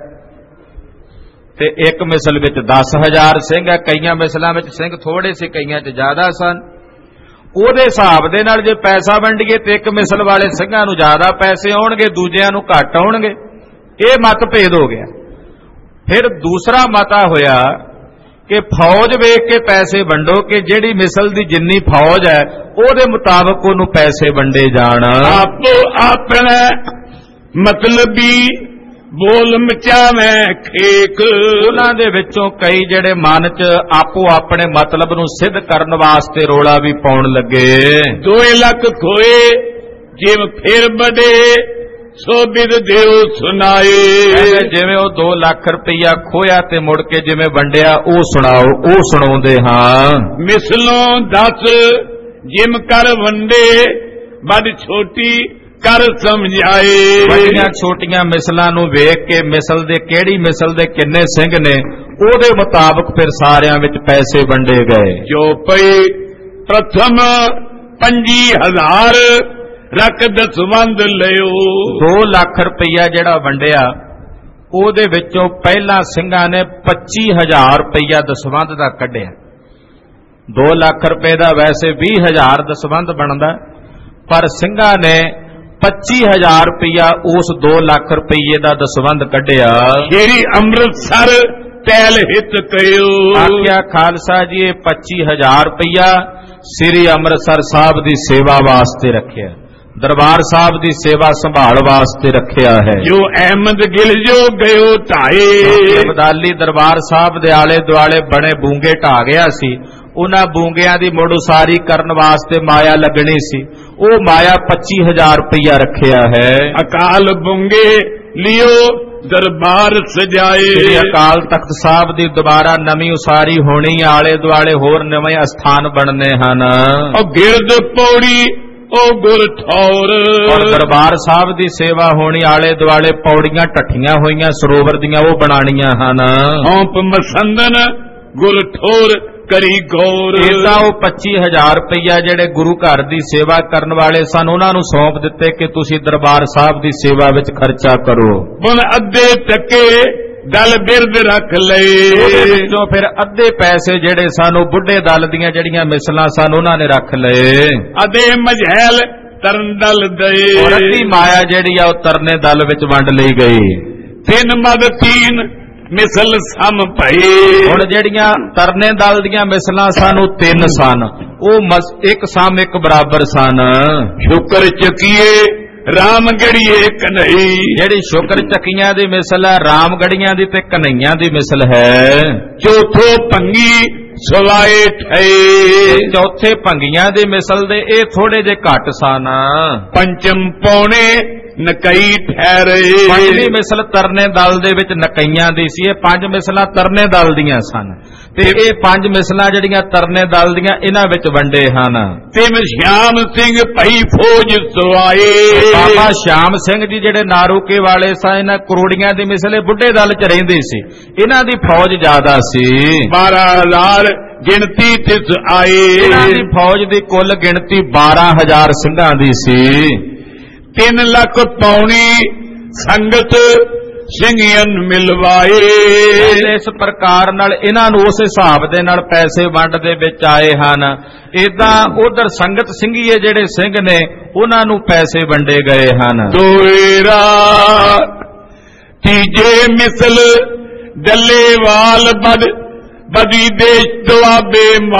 ते एक मिसल विच 10,000 सिंह है। कईयां मिसलां विच सिंह थोड़े से कईयां च ज्यादा सन। ਉਹਦੇ ਹਿਸਾਬ ਦੇ ਨਾਲ ਜੇ ਪੈਸਾ ਵੰਡੀਏ ਤੇ ਇੱਕ ਮਿਸਲ ਵਾਲੇ ਸਿੰਘਾਂ ਨੂੰ ਜ਼ਿਆਦਾ ਪੈਸੇ ਆਉਣਗੇ, ਦੂਜਿਆਂ ਨੂੰ ਘੱਟ ਆਉਣਗੇ। ਇਹ ਮਤਭੇਦ ਹੋ ਗਿਆ। ਫਿਰ ਦੂਸਰਾ ਮਤਾ ਹੋਇਆ ਕਿ ਫੌਜ ਵੇਖ ਕੇ ਪੈਸੇ ਵੰਡੋ ਕਿ ਜਿਹੜੀ ਮਿਸਲ ਦੀ ਜਿੰਨੀ ਫੌਜ ਹੈ ਉਹਦੇ ਮੁਤਾਬਕ ਉਹਨੂੰ ਪੈਸੇ ਵੰਡੇ ਜਾਣ। ਆਪੋ ਆਪਣੇ ਮਤਲਬੀ ਬੋਲ ਮਚਾਵੇਂ ਖੇਕ। ਉਹਨਾਂ ਦੇ ਵਿੱਚੋਂ ਕਈ ਜਿਹੜੇ ਮਨ 'ਚ ਆਪੋ ਆਪਣੇ ਮਤਲਬ ਨੂੰ ਸਿੱਧ ਕਰਨ ਵਾਸਤੇ ਰੋਲਾ ਵੀ ਪਾਉਣ ਲੱਗੇ। 2 ਲੱਖ ਖੋਏ ਜਿਵੇਂ ਫਿਰ ਬੜੇ ਸੋ ਬਿਦ ਦਿਓ ਸੁਣਾਏ। ਜਿਵੇਂ ਉਹ 2 ਲੱਖ ਰੁਪਈਆ ਖੋਇਆ ਤੇ ਮੁੜ ਕੇ ਜਿਵੇਂ ਵੰਡਿਆ ਉਹ ਸੁਣਾਓ, ਉਹ ਸੁਣਾਉਂਦੇ ਹਾਂ। ਮਿਸਲੋਂ 10 ਜਿਮ ਕਰ ਵੰਡੇ ਵੱਡ ਛੋਟੀ कर समझाए। बड़ियां छोटियां मिसलां नूं वेख के मिसल दे केड़ी मिसल दे किन्ने सिंह ने ਉਹਦੇ ਮੁਤਾਬਕ ਫਿਰ ਸਾਰਿਆਂ ਵਿੱਚ ਪੈਸੇ ਵੰਡੇ ਗਏ। ਜੋ ਪਈ ਪ੍ਰਥਮ 50,000 ਰਕ ਦਸਵੰਦ ਲਿਓ। 2 ਲੱਖ ਰੁਪਈਆ ਜਿਹੜਾ ਵੰਡਿਆ ਉਹਦੇ ਵਿੱਚੋਂ ਪਹਿਲਾਂ ਸਿੰਘਾਂ ਨੇ 25,000 ਰੁਪਈਆ ਦਸਵੰਦ ਦਾ ਕੱਢਿਆ। 2 ਲੱਖ ਰੁਪਏ ਦਾ ਵੈਸੇ 20,000 ਦਸਵੰਦ ਬਣਦਾ, ਪਰ ਸਿੰਘਾਂ ਨੇ 25,000 ਰੁਪਈਆ ਉਸ 2 ਲੱਖ ਰੁਪਈਏ ਦਾ ਦਸਵੰਦ ਕੱਢਿਆ। ਸ਼੍ਰੀ ਅੰਮ੍ਰਿਤਸਰ ਤੈਲ ਹਿੱਤ ਕਇਓ। ਆਖਿਆ ਖਾਲਸਾ ਜੀ ਇਹ 25,000 ਰੁਪਈਆ ਸ੍ਰੀ ਅੰਮ੍ਰਿਤਸਰ ਸਾਹਿਬ ਦੀ ਸੇਵਾ ਵਾਸਤੇ ਰੱਖਿਆ। ਦਰਬਾਰ ਸਾਹਿਬ ਦੀ ਸੇਵਾ ਸੰਭਾਲ ਵਾਸਤੇ ਰੱਖਿਆ ਹੈ। ਜੋ ਅਹਿਮਦ ਗਿਲ ਜੋ ਗਇਓ ਢਾਏ, ਅਬਦਾਲੀ ਦਰਬਾਰ ਸਾਹਿਬ ਦੇ ਆਲੇ ਦੁਆਲੇ ਬਣੇ ਬੂੰਗੇ ਢਾ ਗਿਆ ਸੀ। ਉਹਨਾਂ ਬੂੰਗਿਆਂ ਦੀ ਮੁੜ ਉਸਾਰੀ ਕਰਨ ਵਾਸਤੇ ਮਾਇਆ ਲੱਗਣੀ ਸੀ। ਉਹ ਮਾਇਆ 25,000 ਰੁਪਇਆ ਰੱਖਿਆ ਹੈ। ਅਕਾਲ ਬੂੰਗੇ ਲਿਓ ਦਰਬਾਰ ਸਜਾਏ, ਸ੍ਰੀ ਅਕਾਲ ਤਖਤ ਸਾਹਿਬ ਦੀ ਦੁਬਾਰਾ ਨਵੀਂ ਉਸਾਰੀ ਹੋਣੀ, ਆਲੇ ਦੁਆਲੇ ਹੋਰ ਨਵੇਂ ਅਸਥਾਨ ਬਣਨੇ ਹਨ। ਉਹ ਗਿਰਦ ਪੌੜੀ ਉਹ ਗੁਰ ਠੌਰ, ਔਰ ਦਰਬਾਰ ਸਾਹਿਬ ਦੀ ਸੇਵਾ ਹੋਣੀ, ਆਲੇ ਦੁਆਲੇ ਪੌੜੀਆਂ ਢੱਠੀਆਂ ਹੋਈਆਂ ਸਰੋਵਰ ਦੀਆਂ ਉਹ ਬਣਾਣੀਆਂ ਹਨ। ਹੌਂਪ ਮਸੰਦਨ ਗੁਰ ਠੌਰ ਕਰੀ ਗੌਰ, ਇਹਦਾ ਉਹ 25,000 ਰੁਪਇਆ ਜਿਹੜੇ ਗੁਰੂ ਘਰ ਦੀ ਸੇਵਾ ਕਰਨ ਵਾਲੇ ਸਨ ਉਹਨਾਂ ਨੂੰ ਸੌਂਪ ਦਿੱਤੇ ਕਿ ਤੁਸੀਂ ਦਰਬਾਰ ਸਾਹਿਬ ਦੀ ਸੇਵਾ ਵਿੱਚ ਖਰਚਾ ਕਰੋ। ਹੁਣ ਅੱਧੇ ਟੱਕੇ ਦਲ ਬਿਰਦ ਰੱਖ ਲਏ, ਉਹਦੇ ਵਿੱਚੋਂ ਫਿਰ ਅੱਧੇ ਪੈਸੇ ਜਿਹੜੇ ਸਨ ਉਹ ਬੁੱਢੇ ਦਲ ਦੀਆਂ ਜਿਹੜੀਆਂ ਮਿਸਲਾਂ ਸਨ ਉਹਨਾਂ ਨੇ ਰੱਖ ਲਏ। ਅਧੇ ਮਝੈਲ ਤਰਨ ਦਲ ਦਏ, ਔਰ ਅੱਧੀ ਮਾਇਆ ਜਿਹੜੀ ਆ ਉਹ ਤਰਨੇ ਦਲ ਵਿੱਚ ਵੰਡ ਲਈ ਗਈ। ਤਿੰਨ ਮਦ ਤੀਨ ਮਿਸਲ ਸਮ ਭਏ, ਹੁਣ ਜਿਹੜੀਆਂ ਤਰਨੇ ਦਲ ਦੀਆਂ ਮਿਸਲਾਂ ਸਨ ਉਹ 3 ਸਨ, ਉਹ ਇੱਕ ਸਮ ਇੱਕ ਬਰਾਬਰ ਸਨ। ਸ਼ੁਕਰ ਚੱਕੀਏ ਰਾਮਗੜੀਏ ਕਨਈ, ਜਿਹੜੀ ਸ਼ੁਕਰ ਚੱਕੀਆਂ ਦੀ ਮਿਸਲ ਹੈ ਰਾਮਗੜੀਆਂ ਦੀ ਤੇ ਕਨਈਆਂ ਦੀ ਮਿਸਲ ਹੈ। ਚੌਥੋ ਭੰਗੀ ਸਵਾਏ ਠਏ, ਚੌਥੇ ਭੰਗੀਆਂ ਦੀ ਮਿਸਲ ਦੇ ਇਹ ਥੋੜੇ ਜੇ ਘੱਟ ਸਨ। ਪੰਚਮ ਪੌਣੇ ਨਕਈ ਠਹਿਰੇ, ਪੰਜਵੀਂ ਮਿਸਲ ਤਰਨੇ ਦਲ ਦੇ ਵਿੱਚ ਨਕਈਆਂ ਦੀ ਸੀ। ਇਹ 5 ਮਿਸਲਾਂ ਤਰਨੇ ਦਲ ਦੀਆਂ ਸਨ ਤੇ ਇਹ 5 ਮਿਸਲਾਂ ਜਿਹੜੀਆਂ ਤਰਨੇ ਦਲ ਦੀਆਂ ਇਹਨਾਂ ਵਿੱਚ ਵੰਡੇ ਹਨ। ਤਿਮ ਸ਼ਿਆਮ ਸਿੰਘ ਭਈ ਫੌਜ ਸਵਾਏ, ਬਾਬਾ ਸ਼ਿਆਮ ਸਿੰਘ ਜੀ ਜਿਹੜੇ ਨਾਰੂਕੇ ਵਾਲੇ ਸਨ ਇਹਨਾਂ ਕਰੋੜੀਆਂ ਦੀ ਮਿਸਲ ਬੁੱਢੇ ਦਲ ਚ ਰਹਿੰਦੇ ਸੀ, ਇਹਨਾਂ ਦੀ ਫੌਜ ਜ਼ਿਆਦਾ ਸੀ। 12,000 ਗਿਣਤੀ ਤਿਸ ਆਏ, ਇਹਨਾਂ ਦੀ ਫੌਜ ਦੀ ਕੁੱਲ ਗਿਣਤੀ 12,000 ਸਿੰਘਾਂ ਦੀ ਸੀ। 3 ਲੱਖ ਪੌਣੀ ਸੰਗਤ ਸਿੰਘੀਆਂ ਮਿਲਵਾਏ, ਇਸ ਪ੍ਰਕਾਰ ਨਾਲ ਇਹਨਾਂ ਨੂੰ ਉਸ ਹਿਸਾਬ ਦੇ ਨਾਲ ਪੈਸੇ ਵੰਡ ਦੇ ਵਿੱਚ ਆਏ ਹਨ। ਏਦਾਂ ਉਧਰ ਸੰਗਤ ਸਿੰਘੀਏ ਜਿਹੜੇ ਸਿੰਘ ਨੇ ਉਹਨਾਂ ਨੂੰ ਪੈਸੇ ਵੰਡੇ ਗਏ ਹਨ। ਦੋਏਰਾ ਤੀਜੇ ਮਿਸਲ ਡੱਲੇਵਾਲ ਬਦੀ ਦੇਸ਼ ਦੁਆਬੇ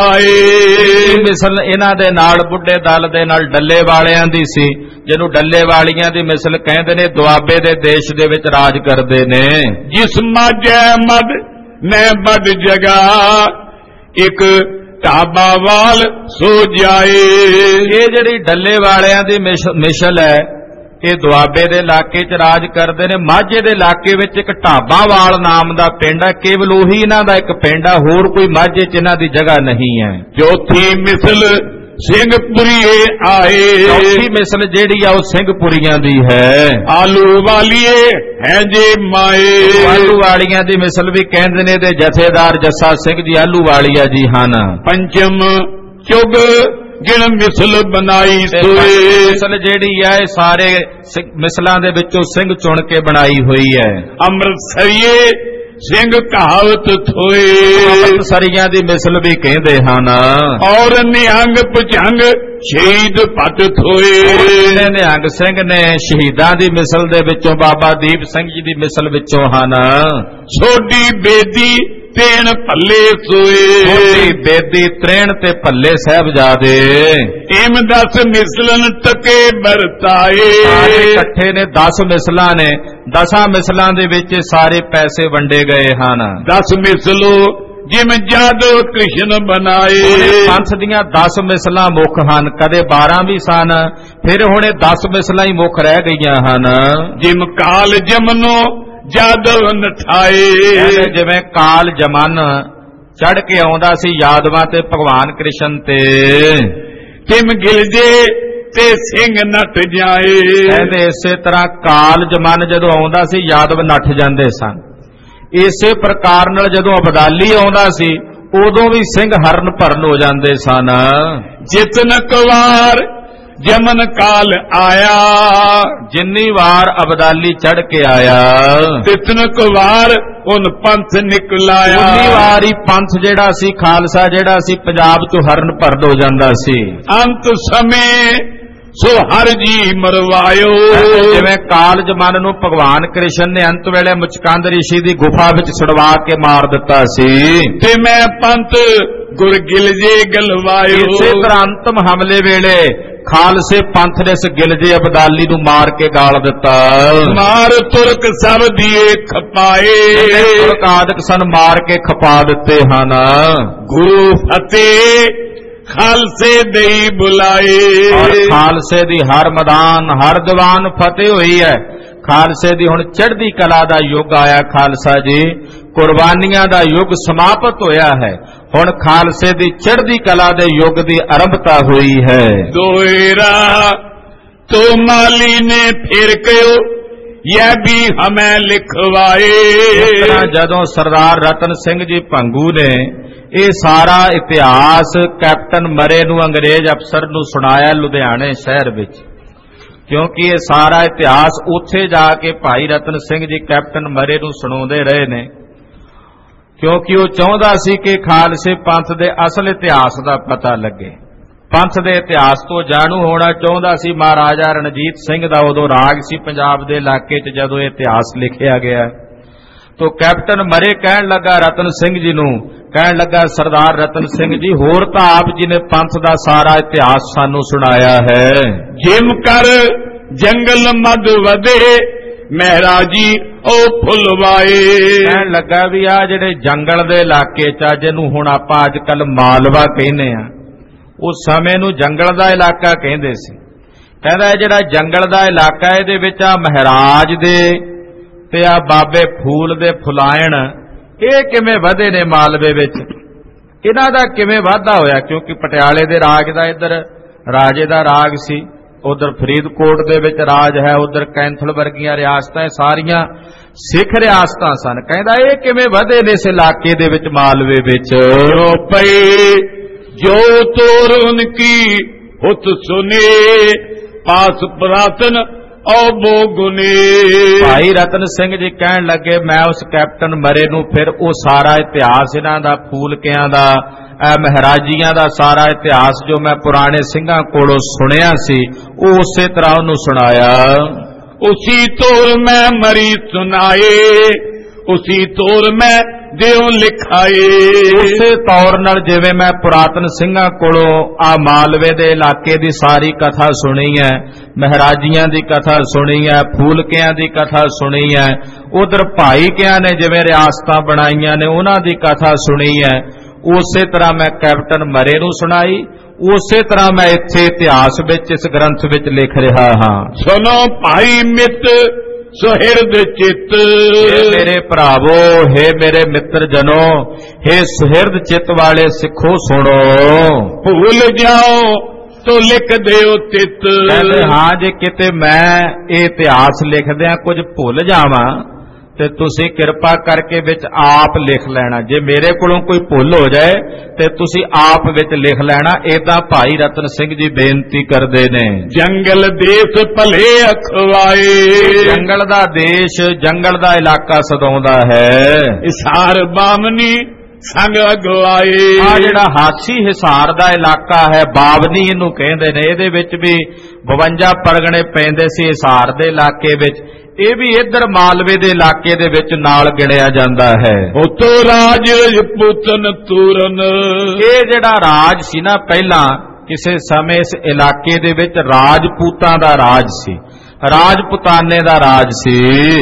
ਮਾਏ, ਮਿਸਲ ਇਹਨਾਂ ਦੇ ਨਾਲ ਬੁੱਢੇ ਦਲ ਦੇ ਨਾਲ ਡੱਲੇ ਵਾਲਿਆਂ ਦੀ ਸੀ, ਜਿਹਨੂੰ ਡੱਲੇ ਵਾਲੀਆਂ ਦੀ ਮਿਸਲ ਕਹਿੰਦੇ ਨੇ। ਦੁਆਬੇ ਦੇ ਦੇਸ਼ ਦੇ ਵਿੱਚ ਰਾਜ ਕਰਦੇ ਨੇ। ਜਿਸ ਮਾਝੈ ਮਦ ਮੈਂ ਬੜ ਜਗਾ ਇੱਕ ਢਾਬਾ ਵਾਲ ਸੋ ਜਾਏ, ਇਹ ਜਿਹੜੀ ਡੱਲੇ ਵਾਲਿਆਂ ਦੀ ਮਿਸਲ ਹੈ ਇਹ ਦੁਆਬੇ ਦੇ ਇਲਾਕੇ 'ਚ ਰਾਜ ਕਰਦੇ ਨੇ। ਮਾਝੇ ਦੇ ਇਲਾਕੇ ਵਿੱਚ ਇੱਕ ਢਾਬਾਵਾਲ ਨਾਮ ਦਾ ਪਿੰਡ ਹੈ, ਕੇਵਲ ਉਹੀ ਇਹਨਾਂ ਦਾ ਇੱਕ ਪਿੰਡ ਹੈ, ਹੋਰ ਕੋਈ ਮਾਝੇ 'ਚ ਇਹਨਾਂ ਦੀ ਜਗ੍ਹਾ ਨਹੀਂ ਹੈ। ਚੌਥੀ ਮਿਸਲ ਸਿੰਘਪੁਰੀਏ ਆਏ, ਚੌਥੀ ਮਿਸਲ ਜਿਹੜੀ ਆ ਉਹ ਸਿੰਘਪੁਰੀਆਂ ਦੀ ਹੈ। ਆਲੂ ਵਾਲੀਏ ਹੈ ਜੇ ਮਾਏ, ਆਲੂ ਵਾਲੀਆਂ ਦੀ ਮਿਸਲ ਵੀ ਕਹਿੰਦੇ ਨੇ ਤੇ ਜਥੇਦਾਰ ਜੱਸਾ ਸਿੰਘ ਜੀ ਆਲੂ ਵਾਲੀਆ ਜੀ ਹਨ। ਪੰਚਮ ਚੁਗ ਗਿਣ ਮਿਸਲ ਬਣਾਈ ਸੋਏ, ਮਿਸਲ ਜਿਹੜੀ ਹੈ ਇਹ ਸਾਰੇ ਮਿਸਲਾਂ ਦੇ ਵਿੱਚੋਂ ਸਿੰਘ ਚੁਣ ਕੇ ਬਣਾਈ ਹੋਈ ਹੈ। ਅੰਮ੍ਰਿਤਸਰੀਏ ਸਿੰਘ ਕਹਾਵਤ ਥੋਏ, ਅੰਮ੍ਰਿਤਸਰੀਆਂ ਦੀ ਮਿਸਲ ਵੀ ਕਹਿੰਦੇ ਹਨ। ਔਰ ਨਿਹੰਗ ਭੁਜੰਗ ਸ਼ਹੀਦ ਭੱਟ ਥੋਏ, ਨਿਹੰਗ ਸਿੰਘ ਨੇ ਸ਼ਹੀਦਾਂ ਦੀ ਮਿਸਲ ਦੇ ਵਿੱਚੋਂ ਬਾਬਾ ਦੀਪ ਸਿੰਘ ਜੀ ਦੀ ਮਿਸਲ ਵਿੱਚੋਂ ਹਨ। ਛੋਡੀ ਬੇਦੀ ਤੇਣ ਭੱਲੇ ਸੋਏ, ਬੇਦੀ ਤ੍ਰੇਣ ਤੇ ਭੱਲੇ ਸਾਹਿਬਜ਼ਾਦੇ। ਇਮ 10 ਮਿਸਲਨ ਟਕੇ ਵਰਤਾਏ, ਇਕੱਠੇ ਨੇ 10 ਮਿਸਲਾਂ ਨੇ। 10 ਮਿਸਲਾਂ ਦੇ ਵਿੱਚ ਸਾਰੇ ਪੈਸੇ ਵੰਡੇ ਗਏ ਹਨ। 10 ਮਿਸਲੋ ਜਿਮ ਜਾਦਵ ਕ੍ਰਿਸ਼ਨ ਬਣਾਏ, ਪੰਥ ਦੀਆਂ 10 ਮਿਸਲਾਂ ਮੁੱਖ ਹਨ, ਕਦੇ 12 ਵੀ ਸਨ, ਫਿਰ ਹੁਣ 10 ਮਿਸਲਾਂ ਹੀ ਮੁੱਖ ਰਹਿ ਗਈਆਂ ਹਨ। ਜਿਮ ਕਾਲ ਜਮਨੋ ਜਾਦਵ ਨਠਾਏ, ਜਿਵੇਂ ਕਾਲ ਜਮਨ ਚੜ ਕੇ ਆਉਂਦਾ ਸੀ ਯਾਦਵਾਂ ਤੇ ਭਗਵਾਨ ਕ੍ਰਿਸ਼ਨ ਤੇ। ਤਿਮ ਗਿਲਜੇ ਤੇ ਸਿੰਘ ਨੱਠ ਜਾਏ, ਕਹਿੰਦੇ ਇਸੇ ਤਰ੍ਹਾਂ ਕਾਲ ਜਮਨ ਜਦੋਂ ਆਉਂਦਾ ਸੀ ਯਾਦਵ ਨੱਠ ਜਾਂਦੇ ਸਨ। ਇਸੇ ਪ੍ਰਕਾਰ ਨਾਲ ਜਦੋਂ ਅਬਦਾਲੀ ਆਉਂਦਾ ਸੀ ਉਦੋਂ ਵੀ ਸਿੰਘ ਹਰਨ ਭਰਨ ਹੋ ਜਾਂਦੇ ਸਨ। ਜਿਤਨ ਕੁਵਾਰ ਜਮਨ ਕਾਲ ਆਇਆ, ਜਿੰਨੀ ਵਾਰ ਅਬਦਾਲੀ ਚੜ ਕੇ ਆਇਆ ਤਿਤਨ ਕੁਵਾਰ ਉਨ ਪੰਥ ਨਿਕਲਾਇਆ, ਉਨੀ ਵਾਰ ਹੀ ਪੰਥ ਜਿਹੜਾ ਸੀ ਖਾਲਸਾ ਜਿਹੜਾ ਸੀ ਪੰਜਾਬ ਤੋਂ ਹਰਨ ਭਰਨ ਹੋ ਜਾਂਦਾ ਸੀ। ਅੰਤ ਸਮੇਂ ਸੋ ਹਰ ਜੀ ਮਰਵਾਇਓ, ਜਿਵੇਂ ਕਾਲ ਜਮਨ ਨੂੰ ਭਗਵਾਨ ਕ੍ਰਿਸ਼ਨ ਨੇ ਅੰਤ ਵੇਲੇ ਮੁਚਕੰਦ ਰਿਸ਼ੀ ਦੀ ਗੁਫਾ ਵਿੱਚ ਛੁਡਵਾ ਕੇ ਮਾਰ ਦਿੱਤਾ ਸੀ। ਤੇ ਮੈਂ ਪੰਥ ਗੁਰ ਗਿਲਜੇ ਗਲਵਾਇਓ। ਇਸੇ ਤਰ੍ਹਾਂ ਅੰਤਮ ਹਮਲੇ ਵੇਲੇ ਖਾਲਸੇ ਪੰਥ ਨੇ ਇਸ ਗਿਲਜੇ ਅਬਦਾਲੀ ਨੂੰ ਮਾਰ ਕੇ ਗਾਲ ਦਿੱਤਾ। ਮਾਰ ਤੁਰਕ ਸਭ ਦੀਏ ਖਪਾਏ। ਤੁਰਕ ਆਦਿਕ ਸਨ ਮਾਰ ਕੇ ਖਪਾ ਦਿੱਤੇ ਹਨ। ਗੁਰੂ ਫਤਿਹ ਖਾਲਸੇ ਦੇਈ ਬੁਲਾਏ। ਔਰ ਖਾਲਸੇ ਦੀ ਹਰ ਮੈਦਾਨ ਹਰ ਦੀਵਾਨ ਫਤਿਹ ਹੋਈ ਹੈ। ਖਾਲਸੇ ਦੀ ਹੁਣ ਚੜ੍ਹਦੀ ਕਲਾ ਦਾ ਯੁੱਗ ਆਇਆ। ਖਾਲਸਾ ਜੀ ਕੁਰਬਾਨੀਆਂ ਦਾ ਯੁੱਗ ਸਮਾਪਤ ਹੋਇਆ ਹੈ। ਹੁਣ ਖਾਲਸੇ ਦੀ ਚੜ੍ਹਦੀ ਕਲਾ ਦੇ ਯੁੱਗ ਦੀ ਆਰੰਭਤਾ ਹੋਈ ਹੈ। ਦੋਇਰਾ ਤੋ ਮਾਲੀ ਨੇ ਫਿਰ ਕਿਓ ਇਹ ਵੀ ਹਮੈਂ ਲਿਖਵਾਏ। ਇਸ ਤਰ੍ਹਾਂ ਜਦੋਂ ਸਰਦਾਰ ਰਤਨ ਸਿੰਘ ਜੀ ਭੰਗੂ ਨੇ ਇਹ ਸਾਰਾ ਇਤਿਹਾਸ ਕੈਪਟਨ ਮਰੇ ਨੂੰ ਅੰਗਰੇਜ਼ ਅਫਸਰ ਨੂੰ ਸੁਣਾਇਆ ਲੁਧਿਆਣੇ ਸ਼ਹਿਰ ਵਿੱਚ, ਕਿਉਂਕਿ ਇਹ ਸਾਰਾ ਇਤਿਹਾਸ ਉੱਥੇ ਜਾ ਕੇ ਭਾਈ ਰਤਨ ਸਿੰਘ ਜੀ ਕੈਪਟਨ ਮਰੇ ਨੂੰ ਸੁਣਾਉਂਦੇ ਰਹੇ ਨੇ, ਕਿਉਂਕਿ ਉਹ ਚਾਹੁੰਦਾ ਸੀ ਕਿ ਖਾਲਸੇ ਪੰਥ ਦੇ ਅਸਲ ਇਤਿਹਾਸ ਦਾ ਪਤਾ ਲੱਗੇ। ਪੰਥ ਦੇ ਇਤਿਹਾਸ ਤੋਂ ਜਾਣੂ ਹੋਣਾ ਚਾਹੁੰਦਾ ਸੀ। ਮਹਾਰਾਜਾ ਰਣਜੀਤ ਸਿੰਘ ਦਾ ਉਦੋਂ ਰਾਜ ਸੀ ਪੰਜਾਬ ਦੇ ਇਲਾਕੇ 'ਚ ਜਦੋਂ ਇਹ ਇਤਿਹਾਸ ਲਿਖਿਆ ਗਿਆ, ਤੋ ਕੈਪਟਨ ਮਰੇ ਕਹਿਣ ਲੱਗਾ ਰਤਨ ਸਿੰਘ ਜੀ ਨੂੰ, ਕਹਿਣ ਲੱਗਾ ਸਰਦਾਰ ਰਤਨ ਸਿੰਘ ਜੀ ਹੋਰ ਤਾਂ ਆਪ ਜੀ ਨੇ ਪੰਥ ਦਾ ਸਾਰਾ ਇਤਿਹਾਸ ਸਾਨੂੰ ਸੁਣਾਇਆ ਹੈ। ਜਿਮ ਕਰ ਜੰਗਲ ਮਦ ਵਧੇ ਮਹਾਰਾਜੀ ਉਹ ਫੁੱਲਵਾਏ। ਕਹਿਣ ਲੱਗਾ ਵੀ ਆ ਜਿਹੜੇ ਜੰਗਲ ਦੇ ਇਲਾਕੇ 'ਚ ਜਿਹਨੂੰ ਹੁਣ ਆਪਾਂ ਅੱਜ ਕੱਲ ਮਾਲਵਾ ਕਹਿੰਦੇ ਆ, ਉਸ ਸਮੇਂ ਨੂੰ ਜੰਗਲ ਦਾ ਇਲਾਕਾ ਕਹਿੰਦੇ ਸੀ। ਕਹਿੰਦਾ ਇਹ ਜਿਹੜਾ ਜੰਗਲ ਦਾ ਇਲਾਕਾ ਇਹਦੇ ਵਿੱਚ ਆ ਮਹਾਰਾਜ ਦੇ ਤੇ ਆ ਬਾਬੇ ਫੂਲ ਦੇ ਫੁਲਾਇਣ ਇਹ ਕਿਵੇਂ ਵਧੇ ਨੇ ਮਾਲਵੇ ਵਿੱਚ, ਇਹਨਾਂ ਦਾ ਕਿਵੇਂ ਵਾਧਾ ਹੋਇਆ? ਕਿਉਂਕਿ ਪਟਿਆਲੇ ਦੇ ਰਾਜ ਦਾ ਇੱਧਰ ਰਾਜੇ ਦਾ ਰਾਜ ਸੀ, ਉਧਰ ਫਰੀਦਕੋਟ ਦੇ ਵਿੱਚ ਰਾਜ ਹੈ, ਉਧਰ ਕੈਂਥਲ ਵਰਗੀਆਂ ਰਿਆਸਤਾਂ ਸਾਰੀਆਂ ਸਿੱਖ ਰਿਆਸਤਾਂ ਸਨ। ਕਹਿੰਦਾ ਇਹ ਕਿਵੇਂ ਵਧੇ ਨੇ ਇਸ ਇਲਾਕੇ ਦੇ ਵਿੱਚ ਮਾਲਵੇ ਵਿੱਚ? ਪਈ ਜੋ ਤੋਰ ਉਨਕੀ ਹੁਤ ਸੁਨੇ ਪਾਸ ਪ੍ਰਾਤਨ ਔ ਬੋ ਗੁਨੇ। ਭਾਈ ਰਤਨ ਸਿੰਘ ਜੀ ਕਹਿਣ ਲੱਗੇ ਮੈਂ ਉਸ ਕੈਪਟਨ ਮਰੇ ਨੂੰ ਫਿਰ ਉਹ ਸਾਰਾ ਇਤਿਹਾਸ ਇਹਨਾਂ ਦਾ ਫੂਲਕਿਆਂ ਦਾ ਮਹਾਰਾਜੀਆਂ ਦਾ ਸਾਰਾ ਇਤਿਹਾਸ ਜੋ ਮੈਂ ਪੁਰਾਣੇ ਸਿੰਘਾਂ ਕੋਲੋਂ ਸੁਣਿਆ ਸੀ ਉਹ ਉਸੇ ਤਰ੍ਹਾਂ ਉਹਨੂੰ ਸੁਣਾਇਆ। ਉਸੀ ਤੋਰ ਮੈਂ ਮਰੀ ਸੁਨਾਏ ਉਸੀ ਤੋਰ ਮੈਂ ਦਿਓ ਲਿਖਾਏ। ਉਸੇ ਤੌਰ ਨਾਲ ਜਿਵੇਂ ਮੈਂ ਪੁਰਾਤਨ ਸਿੰਘਾਂ ਕੋਲੋਂ ਆ ਮਾਲਵੇ ਦੇ ਇਲਾਕੇ ਦੀ ਸਾਰੀ ਕਥਾ ਸੁਣੀ ਹੈ, ਮਹਾਰਾਜੀਆਂ ਦੀ ਕਥਾ ਸੁਣੀ ਹੈ, ਫੂਲਕਿਆਂ ਦੀ ਕਥਾ ਸੁਣੀ ਹੈ, ਉਧਰ ਭਾਈਕਿਆਂ ਨੇ ਜਿਵੇਂ ਰਿਆਸਤਾਂ ਬਣਾਈਆਂ ਨੇ ਉਹਨਾਂ ਦੀ ਕਥਾ ਸੁਣੀ ਹੈ, ਉਸੇ ਤਰ੍ਹਾਂ ਮੈਂ ਕੈਪਟਨ ਮਰੇ ਨੂੰ ਸੁਣਾਈ। ਉਸੇ ਤਰ੍ਹਾਂ ਮੈਂ ਇੱਥੇ ਇਤਿਹਾਸ ਵਿੱਚ ਇਸ ਗ੍ਰੰਥ ਵਿੱਚ ਲਿਖ ਰਿਹਾ ਹਾਂ। ਸੁਣੋ ਭਾਈ ਮਿੱਤ ਸੁਹਿਰਦ ਚਿੱਤ। हे ਮੇਰੇ ਭਰਾਵੋ, हे ਮੇਰੇ ਮਿੱਤਰ ਜਨੋ, हे ਸੁਹਿਰਦ ਚਿੱਤ ਵਾਲੇ ਸਿੱਖੋ ਸੁਣੋ। ਭੁੱਲ ਜਾਓ ਤੋ ਲਿਖ ਦਿਓ ਤਿੱਤ। ਕਹਿੰਦੇ ਹਾਂ ਜੇ ਕਿਤੇ ਮੈਂ ਇਹ ਇਤਿਹਾਸ ਲਿਖਦਿਆਂ ਕੁਝ ਭੁੱਲ ਜਾਵਾਂ ਤੇ ਤੁਸੀਂ ਕਿਰਪਾ ਕਰਕੇ ਵਿੱਚ ਆਪ ਲਿਖ ਲੈਣਾ। ਜੇ ਮੇਰੇ ਕੋਲੋਂ ਕੋਈ ਭੁੱਲ ਹੋ ਜਾਏ ਤੇ ਤੁਸੀਂ ਆਪ ਵਿੱਚ ਲਿਖ ਲੈਣਾ। ਏਦਾਂ ਭਾਈ ਰਤਨ ਸਿੰਘ ਜੀ ਬੇਨਤੀ ਕਰਦੇ ਨੇ। ਜੰਗਲ ਦੇਸ਼ ਭਲੇ ਅਖਵਾਏ। ਜੰਗਲ ਦਾ ਦੇਸ਼, ਜੰਗਲ ਦਾ ਇਲਾਕਾ ਸਦਾਉਂਦਾ ਹੈ। ਹਿਸਾਰ ਬਾਮਨੀ ਸੰਗ ਅਗਵਾਏ। ਆ ਜਿਹੜਾ ਹਾਸੀ ਹਿਸਾਰ ਦਾ ਇਲਾਕਾ ਹੈ, ਬਾਵਨੀ ਇਹਨੂੰ ਕਹਿੰਦੇ ਨੇ, ਇਹਦੇ ਵਿੱਚ ਵੀ 52 ਪਰਗਣੇ ਪੈਂਦੇ ਸੀ ਹਿਸਾਰ ਦੇ ਇਲਾਕੇ ਵਿੱਚ। ਇਹ ਵੀ ਇੱਧਰ ਮਾਲਵੇ ਦੇ ਇਲਾਕੇ ਦੇ ਵਿੱਚ ਨਾਲ ਗਿਣਿਆ ਜਾਂਦਾ ਹੈ। ਉਤੋਂ ਰਾਜ ਰਜਪੂਤਨ ਤੂਰਨ। ਇਹ ਜਿਹੜਾ ਰਾਜ ਸੀ ਨਾ ਪਹਿਲਾਂ ਕਿਸੇ ਸਮੇਂ ਇਸ ਇਲਾਕੇ ਦੇ ਵਿੱਚ ਰਾਜਪੂਤਾਂ ਦਾ ਰਾਜ ਸੀ, ਰਾਜਪੂਤਾਨੇ ਦਾ ਰਾਜ ਸੀ।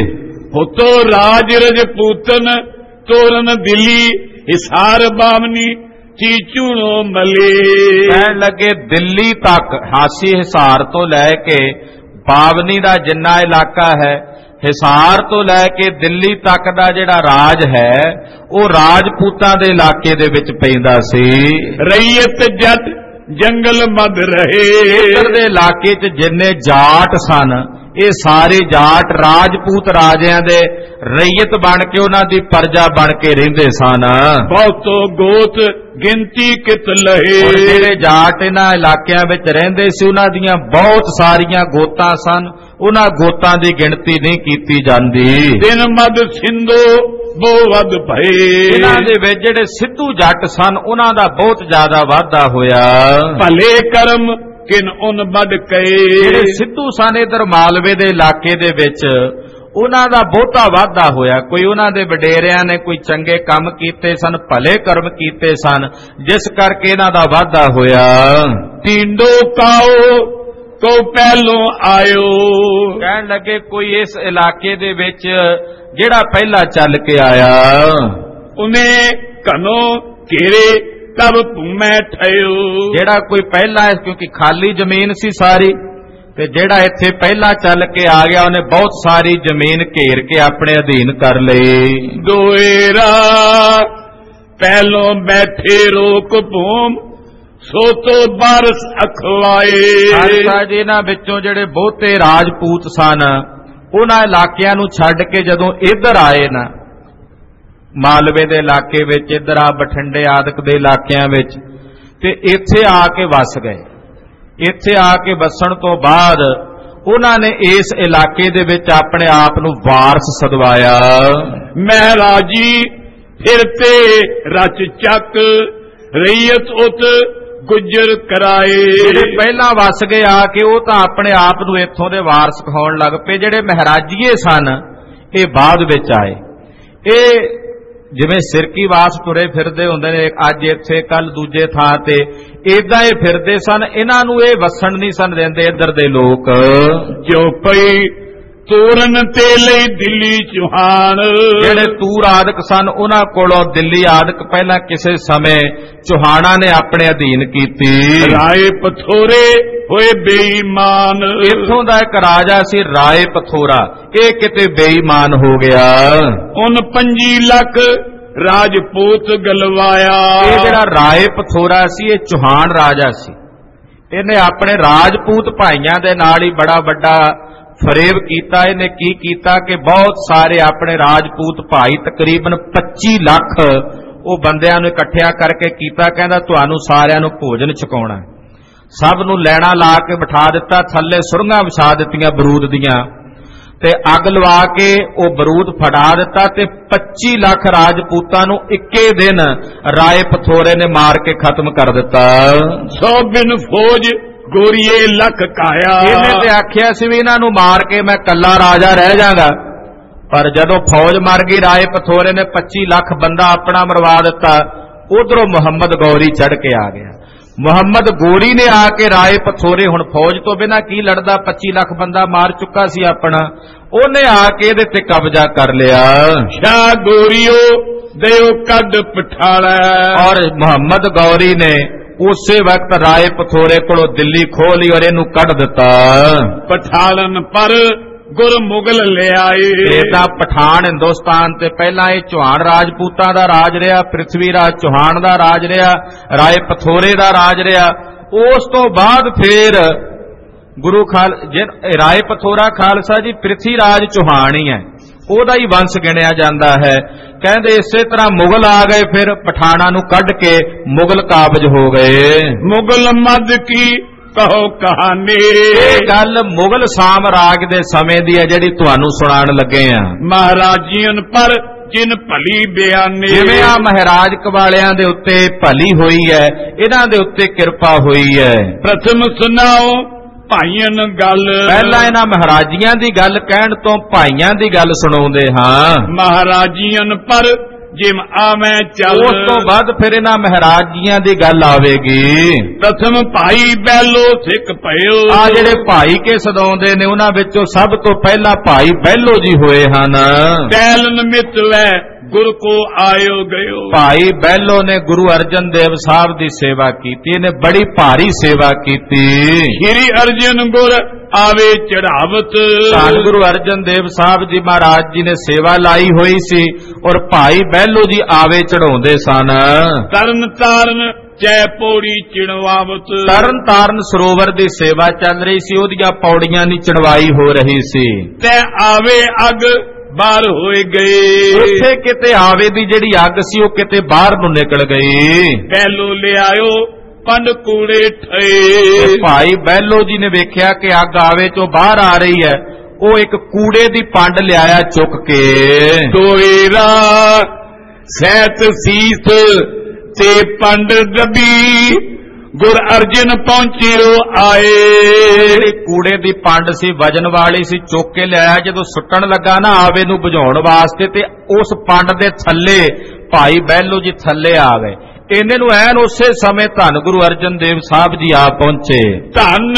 ਉਤੋਂ ਰਾਜ ਰਜਪੂਤਨ ਤੂਰਨ ਦਿੱਲੀ ਹਿਸਾਰ ਬਾਮਨੀ ਚੀਚੂਣੋ ਮਲੇ। ਕਹਿਣ ਲੱਗੇ ਦਿੱਲੀ ਤੱਕ ਹਾਸੀ ਹਿਸਾਰ ਤੋਂ ਲੈ ਕੇ ਬਾਵਨੀ ਦਾ ਜਿੰਨਾ ਇਲਾਕਾ ਹੈ, ਹਿਸਾਰ ਤੋਂ ਲੈ ਕੇ ਦਿੱਲੀ ਤੱਕ ਦਾ ਜਿਹੜਾ ਰਾਜ ਹੈ ਉਹ ਰਾਜਪੂਤਾਂ ਦੇ ਇਲਾਕੇ ਦੇ ਵਿੱਚ ਪੈਂਦਾ ਸੀ। ਰਈਅਤ ਜੱਟ ਜੰਗਲ ਮਦ ਰਹੇ। ਇੱਧਰ ਦੇ ਇਲਾਕੇ 'ਚ ਜਿੰਨੇ ਜਾਟ ਸਨ ਇਹ ਸਾਰੇ ਜਾਟ ਰਾਜਪੂਤ ਰਾਜਿਆਂ ਦੇ ਰਈਅਤ ਬਣ ਕੇ ਉਹਨਾਂ ਦੀ ਪਰਜਾ ਬਣ ਕੇ ਰਹਿੰਦੇ ਸਨ। ਬਹੁਤੋ ਗੋਤ ਗਿਣਤੀ ਕਿਤ ਲਹੇ। ਜਿਹੜੇ ਜਾਟ ਇਹਨਾਂ ਇਲਾਕਿਆਂ ਵਿੱਚ ਰਹਿੰਦੇ ਸੀ ਉਹਨਾਂ ਦੀਆਂ ਬਹੁਤ ਸਾਰੀਆਂ ਗੋਤਾਂ ਸਨ, ਉਹਨਾਂ ਗੋਤਾਂ ਦੀ ਗਿਣਤੀ ਨਹੀਂ ਕੀਤੀ ਜਾਂਦੀ। ਦਿਨ ਮਦ ਸਿੰਧੂ ਬਹੁਵਦ ਭਏ। ਇਹਨਾਂ ਦੇ ਵਿੱਚ ਜਿਹੜੇ ਸਿੱਧੂ ਜੱਟ ਸਨ ਉਹਨਾਂ ਦਾ ਬਹੁਤ ਜ਼ਿਆਦਾ ਵਾਧਾ ਹੋਇਆ। ਭਲੇ ਕਰਮ ਕਿਨ ਉਨ ਵੱਡ ਕਏ। ਜਿਹੜੇ ਸਿੱਧੂ ਸਨ ਇਧਰ ਮਾਲਵੇ ਦੇ ਇਲਾਕੇ ਦੇ ਵਿੱਚ ਉਹਨਾਂ ਦਾ ਬਹੁਤਾ ਵਾਧਾ ਹੋਇਆ। ਕੋਈ ਉਹਨਾਂ ਦੇ ਵਡੇਰਿਆਂ ਨੇ ਕੋਈ ਚੰਗੇ ਕੰਮ ਕੀਤੇ ਸਨ, ਭਲੇ ਕਰਮ ਕੀਤੇ ਸਨ, ਜਿਸ ਕਰਕੇ ਇਹਨਾਂ ਦਾ ਵਾਧਾ ਹੋਇਆ। ਟਿੰਡੋ ਕਾਓ ਤੋਂ ਪਹਿਲੋਂ ਆਇਓ। ਕਹਿਣ ਲੱਗੇ ਕੋਈ ਇਸ ਇਲਾਕੇ ਦੇ ਵਿੱਚ ਜਿਹੜਾ ਪਹਿਲਾਂ ਚੱਲ ਕੇ ਆਇਆ, ਉਹਨੇ ਘਨੋ ਘੇਰੇ ਤਬ ਭੂਮੈ ਠਇਓ। ਜਿਹੜਾ ਕੋਈ ਪਹਿਲਾਂ, ਕਿਉਂਕਿ ਖਾਲੀ ਜ਼ਮੀਨ ਸੀ ਸਾਰੀ, ਤੇ ਜਿਹੜਾ ਇੱਥੇ ਪਹਿਲਾਂ ਚੱਲ ਕੇ ਆ ਗਿਆ ਉਹਨੇ ਬਹੁਤ ਸਾਰੀ ਜ਼ਮੀਨ ਘੇਰ ਕੇ ਆਪਣੇ ਅਧੀਨ ਕਰ ਲਈ। ਦੋਏਰਾ ਪਹਿਲੋਂ ਬੈਠੇ ਰੋਕ ਭੂਮ ਸੋ ਤੋਂ ਬਾਰਸ ਅਖਵਾਏ। ਖਾਲਸਾ ਜੀ ਇਹਨਾਂ ਵਿੱਚੋਂ ਜਿਹੜੇ ਬਹੁਤੇ ਰਾਜਪੂਤ ਸਨ, ਉਹਨਾਂ ਇਲਾਕਿਆਂ ਨੂੰ ਛੱਡ ਕੇ ਜਦੋਂ ਇੱਧਰ ਆਏ ਨਾ, ਮਾਲਵੇ ਦੇ ਇਲਾਕੇ ਵਿੱਚ, ਇੱਧਰ ਆ ਬਠਿੰਡੇ ਆਦਿਕ ਦੇ ਇਲਾਕਿਆਂ ਵਿੱਚ, ਤੇ ਇੱਥੇ ਆ ਕੇ ਵਸ ਗਏ। ਇੱਥੇ ਆ ਕੇ ਵਸਣ ਤੋਂ ਬਾਅਦ ਉਹਨਾਂ ਨੇ ਇਸ ਇਲਾਕੇ ਦੇ ਵਿੱਚ ਆਪਣੇ ਆਪ ਨੂੰ ਵਾਰਸ ਸਦਵਾਇਆ। ਮਹਾਰਾਜੀ ਫਿਰ ਤੇ ਰਚ ਚੱਕ ਰਈਅਤ ਉਤ ਗੁਜਰ ਕਰਾਏ। ਜਿਹੜੇ ਪਹਿਲਾਂ ਵਸ ਗਏ ਆ ਕੇ, ਉਹ ਤਾਂ ਆਪਣੇ ਆਪ ਨੂੰ ਇੱਥੋਂ ਦੇ ਵਾਰਸ ਕਹਾਉਣ ਲੱਗ ਪਏ। ਜਿਹੜੇ ਮਹਾਰਾਜੀਏ ਸਨ ਇਹ ਬਾਅਦ ਵਿੱਚ ਆਏ। ਇਹ ਜਿਵੇਂ ਸਿਰਕੀਵਾਸ ਤੁਰੇ ਫਿਰਦੇ ਹੁੰਦੇ ਨੇ, ਅੱਜ ਇੱਥੇ ਕੱਲ ਦੂਜੇ ਥਾਂ ਤੇ, ਏਦਾਂ ਇਹ ਫਿਰਦੇ ਸਨ। ਇਹਨਾਂ ਨੂੰ ਇਹ ਵਸਣ ਨਹੀਂ ਸਨ ਦਿੰਦੇ ਇੱਧਰ ਦੇ ਲੋਕ। ਜੋ ਪਈ ਤੋਰਨ ਤੇ ਲਈ ਦਿੱਲੀ ਚੌਹਾਨ। ਜਿਹੜੇ ਤੂਰ ਆਦਿਕ ਸਨ ਉਹਨਾਂ ਕੋਲੋਂ ਦਿੱਲੀ ਆਦਿਕ ਪਹਿਲਾਂ ਕਿਸੇ ਸਮੇਂ ਚੌਹਾਨਾਂ ਨੇ ਆਪਣੇ ਅਧੀਨ ਕੀਤੀ। ਰਾਏ ਪਥੋਰੇ ਹੋਏ ਬੇਈਮਾਨ। ਇੱਥੋਂ ਦਾ ਇੱਕ ਰਾਜਾ ਸੀ ਰਾਏ ਪਥੋਰਾ, ਇਹ ਕਿਤੇ ਬੇਈਮਾਨ ਹੋ ਗਿਆ। ਉਹਨ 25 ਲੱਖ ਰਾਜਪੂਤ ਗਲਵਾਇਆ। ਇਹ ਜਿਹੜਾ ਰਾਏ ਪਥੋਰਾ ਸੀ ਇਹ ਚੌਹਾਨ ਰਾਜਾ ਸੀ। ਇਹਨੇ ਆਪਣੇ ਰਾਜਪੂਤ ਭਾਈਆਂ ਦੇ ਨਾਲ ਹੀ ਬੜਾ ਵੱਡਾ ਫਰੇਬ ਕੀਤਾ। ਇਹਨੇ ਕੀ ਕੀਤਾ ਕਿ ਬਹੁਤ ਸਾਰੇ ਆਪਣੇ ਰਾਜਪੂਤ ਭਾਈ, ਤਕਰੀਬਨ 25 ਲੱਖ ਉਹ ਬੰਦਿਆਂ ਨੂੰ ਇਕੱਠਿਆ ਕਰਕੇ ਕੀਤਾ। ਕਹਿੰਦਾ ਤੁਹਾਨੂੰ ਸਾਰਿਆਂ ਨੂੰ ਭੋਜਨ ਛਕਾਉਣਾ। ਸਭ ਨੂੰ ਲੈਣਾ ਲਾ ਕੇ ਬਿਠਾ ਦਿੱਤਾ, ਥੱਲੇ ਸੁਰੰਗਾਂ ਵਿਛਾ ਦਿੱਤੀਆਂ ਬਰੂਦ ਦੀਆਂ, ਤੇ ਅੱਗ ਲਵਾ ਕੇ ਉਹ ਬਰੂਦ ਫੜਾ ਦਿੱਤਾ, ਤੇ 25 ਲੱਖ ਰਾਜਪੂਤਾਂ ਨੂੰ ਇੱਕੇ ਦਿਨ ਰਾਏ ਪਥੋਰੇ ਨੇ ਮਾਰ ਕੇ ਖਤਮ ਕਰ ਦਿੱਤਾ। 100 ਬਿਨ ਫੌਜ ਗੋਰੀਏ ਲੱਖ ਕਾਇਆ। ਇਹਨੇ ਤੇ ਆਖਿਆ ਸੀ ਵੀ ਇਹਨਾਂ ਨੂੰ ਮਾਰ ਕੇ ਮੈਂ ਕੱਲਾ ਰਾਜਾ ਰਹਿ ਜਾਗਾ, ਪਰ ਜਦੋਂ ਫੌਜ ਮਰ ਗਈ ਰਾਏ ਪਥੋਰੇ ਨੇ 25 ਲੱਖ ਬੰਦਾ ਆਪਣਾ ਮਰਵਾ ਦਿੱਤਾ। ਉਧਰੋਂ ਮੁਹੰਮਦ ਗੌਰੀ ਚੜ ਕੇ ਆ ਗਿਆ। ਮੁਹੰਮਦ ਗੌਰੀ ਨੇ ਆ ਕੇ ਰਾਏ ਪਥੋਰੇ, ਹੁਣ ਫੌਜ ਤੋਂ ਬਿਨਾਂ ਕੀ ਲੜਦਾ, 25 ਲੱਖ ਬੰਦਾ ਮਾਰ ਚੁੱਕਾ ਸੀ ਆਪਣਾ, ਉਹਨੇ ਆ ਕੇ ਇਹਦੇ ਤੇ ਕਬਜ਼ਾ ਕਰ ਲਿਆ। ਸ਼ਾਹ ਗੋਰੀਓ ਦਿਓ ਕੱਢ ਪਠਾਲਾ। ਔਰ ਮੁਹੰਮਦ ਗੌਰੀ ਨੇ ਉਸੇ ਵਕਤ ਰਾਏ ਪਥੋਰੇ ਕੋਲੋਂ ਦਿੱਲੀ ਖੋਹ ਲਈ ਔਰ ਇਹਨੂੰ ਕੱਢ ਦਿੱਤਾ। ਪਠਾਲਨ ਪਰ ਗੁਰ ਮੁਗਲ ਲਿਆਏ। ਇਹ ਤਾਂ ਪਠਾਨ ਹਿੰਦੁਸਤਾਨ ਤੇ ਪਹਿਲਾਂ ਇਹ ਚੌਹਾਨ ਰਾਜਪੂਤਾਂ ਦਾ ਰਾਜ ਰਿਹਾ, ਪ੍ਰਿਥਵੀ ਰਾਜ ਚੌਹਾਨ ਦਾ ਰਾਜ ਰਿਹਾ, ਰਾਏ ਪਥੋਰੇ ਦਾ ਰਾਜ ਰਿਹਾ। ਉਸ ਤੋਂ ਬਾਅਦ ਫੇਰ ਗੁਰੂ ਰਾਏ ਪਥੋਰਾ ਖਾਲਸਾ ਜੀ ਪ੍ਰਿਥਵੀ ਰਾਜ ਚੌਹਾਨ ਹੀ ਹੈ, ਉਹਦਾ ਹੀ ਵੰਸ਼ ਗਿਣਿਆ ਜਾਂਦਾ ਹੈ। ਕਹਿੰਦੇ ਇਸੇ ਤਰ੍ਹਾਂ ਮੁਗਲ ਆ ਗਏ, ਫਿਰ ਪਠਾਣਾ ਨੂੰ ਕੱਢ ਕੇ ਮੁਗਲ ਕਾਬਜ ਹੋ ਗਏ। ਮੁਗਲ ਮੱਧ ਕੀ ਕਹੋ ਕਹਾਣੀ। ਇਹ ਗੱਲ ਮੁਗਲ ਸਾਮਰਾਜ ਦੇ ਸਮੇਂ ਦੀ ਹੈ ਜਿਹੜੀ ਤੁਹਾਨੂੰ ਸੁਣਾਉਣ ਲੱਗੇ ਆ। ਮਹਾਰਾਜੀਆਂ ਪਰ ਜਿਨ ਭਲੀ ਬਿਆਨੀ। ਜਿਵੇਂ ਆ ਮਹਾਰਾਜ ਕਵਾਲਿਆਂ ਦੇ ਉੱਤੇ ਭਲੀ ਹੋਈ ਹੈ, ਇਹਨਾਂ ਦੇ ਉੱਤੇ ਕਿਰਪਾ ਹੋਈ ਹੈ। ਪ੍ਰਥਮ ਸੁਣਾਓ ਭਾਈਆਂ ਗੱਲ। ਪਹਿਲਾਂ ਇਹਨਾਂ ਮਹਾਰਾਜੀਆਂ ਦੀ ਗੱਲ ਕਹਿਣ ਤੋਂ ਭਾਈਆਂ ਦੀ ਗੱਲ ਸੁਣਾਉਂਦੇ ਹਾਂ। ਮਹਾਰਾਜੀਆਂ ਪਰ ਜਿਮ ਆਵੇਂ ਚੱਲ। ਉਸ ਤੋਂ ਬਾਅਦ ਫਿਰ ਇਹਨਾਂ ਮਹਾਰਾਜੀਆਂ ਦੀ ਗੱਲ ਆਵੇਗੀ। ਪ੍ਰਥਮ ਭਾਈ ਬੈਲੋ ਸਿੱਖ ਭਇਓ। ਆ ਜਿਹੜੇ ਭਾਈ ਕੇ ਸਦਾਉਂਦੇ ਨੇ ਉਹਨਾਂ ਵਿੱਚੋਂ ਸਭ ਤੋਂ ਪਹਿਲਾਂ ਭਾਈ ਬੈਲੋ ਜੀ ਹੋਏ ਹਨ। ਬੈਲ ਨਿਮਿਤ ਵੈ ਗੁਰ ਕੋ ਆਇਓ ਗਇਓ। ਭਾਈ ਬੈਲੋ ਨੇ ਗੁਰੂ ਅਰਜਨ ਦੇਵ ਸਾਹਿਬ ਦੀ ਸੇਵਾ ਕੀਤੀ, ਇਹਨੇ ਬੜੀ ਭਾਰੀ ਸੇਵਾ ਕੀਤੀ। ਸ਼੍ਰੀ ਅਰਜਨ ਗੁਰ ਆਵੇ ਚੜਾਵਤ। ਧੰਨ ਗੁਰੂ ਅਰਜਨ ਦੇਵ ਸਾਹਿਬ ਜੀ ਮਹਾਰਾਜ ਜੀ ਨੇ ਸੇਵਾ ਲਾਈ ਹੋਈ ਸੀ ਔਰ ਭਾਈ ਬੈਲੋ ਜੀ ਆਵੇ ਚੜਾਉਂਦੇ ਸਨ। ਤਰਨ ਤਾਰਨ ਜੈ ਪੌੜੀ ਚੜਵਾਵਤ। ਤਰਨ ਤਾਰਨ ਸਰੋਵਰ ਦੀ ਸੇਵਾ ਚੱਲ ਰਹੀ ਸੀ, ਉਹਦੀਆਂ ਪੌੜੀਆਂ ਦੀ ਚੜਵਾਈ ਹੋ ਰਹੀ ਸੀ। ਤੈ ਆਵੇ ਅਗ ਬਾਹਰ ਹੋਏ ਗਏ। ਉੱਥੇ ਕਿਤੇ ਆਵੇ ਦੀ ਜਿਹੜੀ ਅੱਗ ਸੀ ਉਹ ਕਿਤੇ ਬਾਹਰ ਨੂੰ ਨਿਕਲ ਗਈ। ਬੈਲੋ ਲਿਆਇਓ ਪੰਡ ਕੂੜੇ ਠਏ। ਭਾਈ ਬੈਲੋ ਜੀ ਨੇ ਵੇਖਿਆ ਕਿ ਅੱਗ ਆਵੇ ਚੋਂ ਬਾਹਰ ਆ ਰਹੀ ਹੈ, ਉਹ ਇੱਕ ਕੂੜੇ ਦੀ ਪੰਡ ਲਿਆਇਆ ਚੁੱਕ ਕੇ। ਤੋਏਰਾ ਸਹਿਤ ਸੀਸ ਤੇ ਪੰਡ ਦਬੀ ਗੁਰ ਅਰਜਨ ਪਹੁੰਚਿਓ ਆਏ। ਜਿਹੜੀ ਕੂੜੇ ਦੀ ਪੰਡ ਸੀ ਵਜਨ ਵਾਲੀ ਸੀ, ਚੁੱਕ ਕੇ ਲਿਆਇਆ। ਜਦੋਂ ਸੁੱਟਣ ਲੱਗਾ ਨਾ ਆਵੇ ਨੂੰ ਬੁਝਾਉਣ ਵਾਸਤੇ, ਤੇ ਉਸ ਪੰਡ ਦੇ ਥੱਲੇ ਭਾਈ ਬਹਿਲੋ ਜੀ ਥੱਲੇ ਆ ਗਏ। ਇਹਨੇ ਨੂੰ ਐਨ ਉਸੇ ਸਮੇਂ ਧੰਨ ਗੁਰੂ ਅਰਜਨ ਦੇਵ ਸਾਹਿਬ ਜੀ ਆ ਪਹੁੰਚੇ। ਧੰਨ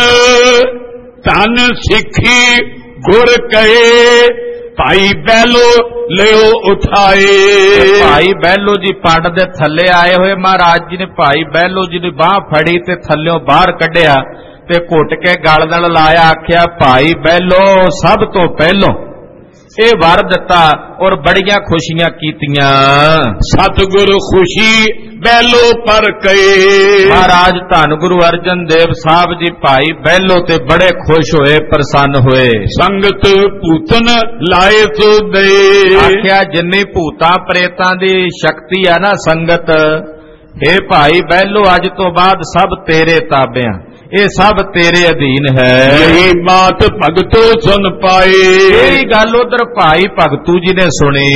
ਧੰਨ ਸਿੱਖੀ ਗੁਰ ਕਹੇ, ਭਾਈ ਬਹਿਲੋ ਲਿਓ ਉਠਾਏ। ਭਾਈ ਬਹਿਲੋ ਜੀ ਪੰਡ ਦੇ ਥੱਲੇ ਆਏ ਹੋਏ, ਮਹਾਰਾਜ ਜੀ ਨੇ ਭਾਈ ਬਹਿਲੋ ਜੀ ਦੀ ਬਾਹ ਫੜੀ ਤੇ ਥੱਲਿਓਂ ਬਾਹਰ ਕੱਢਿਆ ਤੇ ਘੁੱਟ ਕੇ ਗਲ ਨਾਲ ਲਾਇਆ। ਆਖਿਆ, ਭਾਈ ਬਹਿਲੋ ਸਭ ਤੋਂ ਪਹਿਲੋਂ ਇਹ ਵਰ ਦਿੱਤਾ ਔਰ ਬੜੀਆਂ ਖੁਸ਼ੀਆਂ ਕੀਤੀਆਂ। ਸਤਿਗੁਰ ਖੁਸ਼ੀ ਬਹਿਲੋ ਪਰ ਕਏ। ਮਹਾਰਾਜ ਧੰਨ ਗੁਰੂ ਅਰਜਨ ਦੇਵ ਸਾਹਿਬ ਜੀ ਭਾਈ ਬਹਿਲੋ ਤੇ ਬੜੇ ਖੁਸ਼ ਹੋਏ, ਪ੍ਰਸੰਨ ਹੋਏ। ਸੰਗਤ ਭੂਤਨ ਲਾਏ ਸੋ ਦੇ। ਆਖਿਆ, ਜਿੰਨੀ ਭੂਤਾਂ ਪ੍ਰੇਤਾਂ ਦੀ ਸ਼ਕਤੀ ਆ ਨਾ ਸੰਗਤ, हे ਭਾਈ ਬਹਿਲੋ ਅੱਜ ਤੋਂ ਬਾਅਦ ਸਭ ਤੇਰੇ ਤਾਬਿਆਂ, ਇਹ ਸਭ ਤੇਰੇ ਅਧੀਨ ਹੈ। ਇਹ ਬਾਤ ਭਗਤੋ ਸੁਨ ਪਾਏ। ਇਹ ਗੱਲ ਉਧਰ ਭਾਈ ਭਗਤੂ ਜੀ ਨੇ ਸੁਣੀ।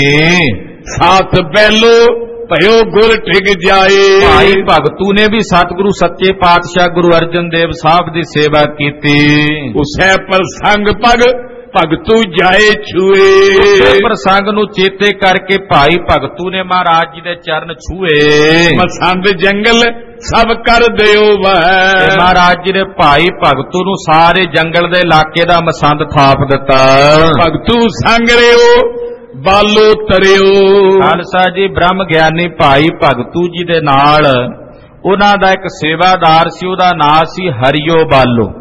ਸਾਥ ਬਹਿਲੋ ਭਇਓ ਗੁਰ ਟਿਕ ਜਾਏ। ਭਾਈ ਭਗਤੂ ਨੇ ਵੀ ਸਤਿਗੁਰੂ ਸੱਚੇ ਪਾਤਸ਼ਾਹ ਗੁਰੂ ਅਰਜਨ ਦੇਵ ਸਾਹਿਬ ਦੀ ਸੇਵਾ ਕੀਤੀ। ਉਸੇ ਪ੍ਰਸੰਗ ਭਗਤੂ ਜਾਏ ਛੂਏ। ਉਸੇ ਪ੍ਰਸੰਗ ਨੂੰ ਚੇਤੇ ਕਰਕੇ ਭਾਈ ਭਗਤੂ ਨੇ ਮਹਾਰਾਜ ਜੀ ਦੇ ਚਰਨ ਛੂਏ। ਮਸੰਦ ਜੰਗਲ ਸਭ ਕਰ ਦਿਓ ਵੈ। ਮਹਾਰਾਜ ਜੀ ਨੇ ਭਾਈ ਭਗਤੂ ਨੂੰ ਸਾਰੇ ਜੰਗਲ ਦੇ ਇਲਾਕੇ ਦਾ ਮਸੰਦ ਥਾਪ ਦਿੱਤਾ। ਭਗਤੂ ਸੰਗ ਰਿਓ ਬਾਲੋ ਤਰਿਓ। ਖਾਲਸਾ ਜੀ ਬ੍ਰਹਮ ਗਿਆਨੀ ਭਾਈ ਭਗਤੂ ਜੀ ਦੇ ਨਾਲ ਉਹਨਾਂ ਦਾ ਇੱਕ ਸੇਵਾਦਾਰ ਸੀ, ਉਹਦਾ ਨਾਂ ਸੀ ਹਰੀਓ ਬਾਲੋ।